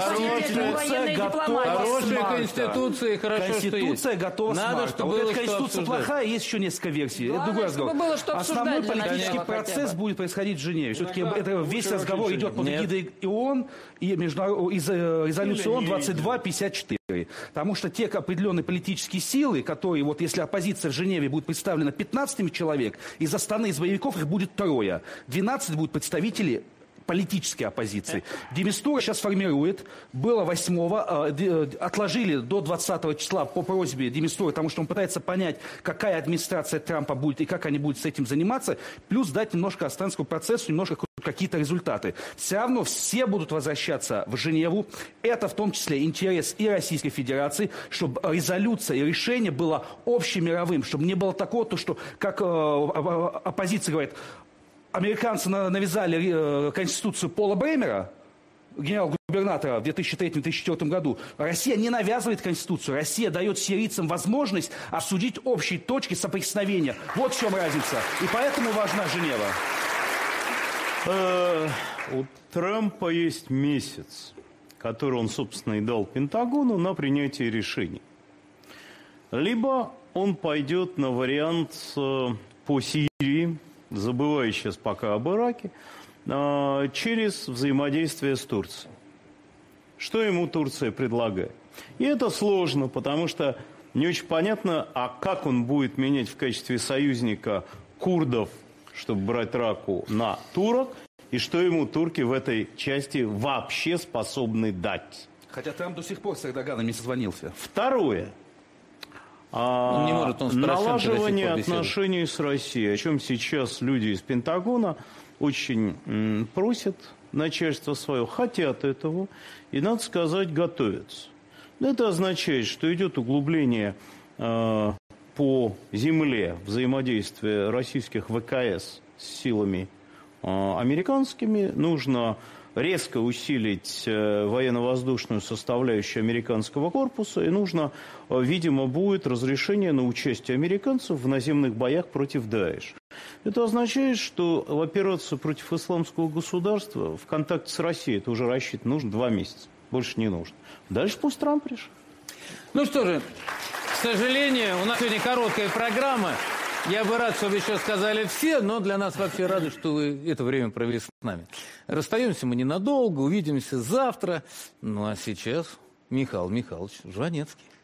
Хорошая Конституция, хорошо, Конституция готова с марта. Вот эта Конституция плохая, есть еще несколько версий. Это другой разговор. Основной политический процесс будет происходить в Женеве. Все-таки весь разговор идет под эгидой ООН и резолюции ООН 2254. Потому что те определенные политические силы, которые, вот если оппозиция в Женеве будет представлена 15 человек, из Астаны, из боевиков их будет 3. 12 будут представители политической оппозиции. Демистура сейчас формирует. Было 8-го, отложили до 20 числа по просьбе Демистура, потому что он пытается понять, какая администрация Трампа будет и как они будут с этим заниматься, плюс дать немножко астанскому процессу, немножко какие-то результаты. Все равно все будут возвращаться в Женеву. Это в том числе интерес и Российской Федерации, чтобы резолюция и решение было общемировым, чтобы не было такого, то, что, как оппозиция говорит, американцы навязали Конституцию Пола Бремера, генерал-губернатора в 2003-2004 году. Россия не навязывает Конституцию. Россия дает сирийцам возможность обсудить общие точки соприкосновения. Вот в чем разница. И поэтому важна Женева. У Трампа есть месяц, который он, собственно, и дал Пентагону на принятие решений. Либо он пойдет на вариант по Сирии, забывая сейчас пока об Ираке, через взаимодействие с Турцией. Что ему Турция предлагает? И это сложно, потому что не очень понятно, а как он будет менять в качестве союзника курдов, чтобы брать Раку, на турок, и что ему турки в этой части вообще способны дать. Хотя Трамп до сих пор с Эрдоганом не созвонился. Второе. Налаживание отношений с Россией, о чем сейчас люди из Пентагона очень просят начальство свое, хотят этого, и, надо сказать, готовятся. Это означает, что идет углубление по земле взаимодействия российских ВКС с силами американскими. Нужно резко усилить военно-воздушную составляющую американского корпуса, и нужно, видимо, будет разрешение на участие американцев в наземных боях против Даиш. Это означает, что в операцию против исламского государства в контакте с Россией, это уже рассчитано, нужно 2 месяца, больше не нужно. Дальше пусть Трамп решит. Ну что же, к сожалению, у нас сегодня короткая программа. Я бы рад, чтобы еще сказали все, но для нас вообще рады, что вы это время провели с нами. Расстаемся мы ненадолго, увидимся завтра. Ну а сейчас Михаил Михайлович Жванецкий.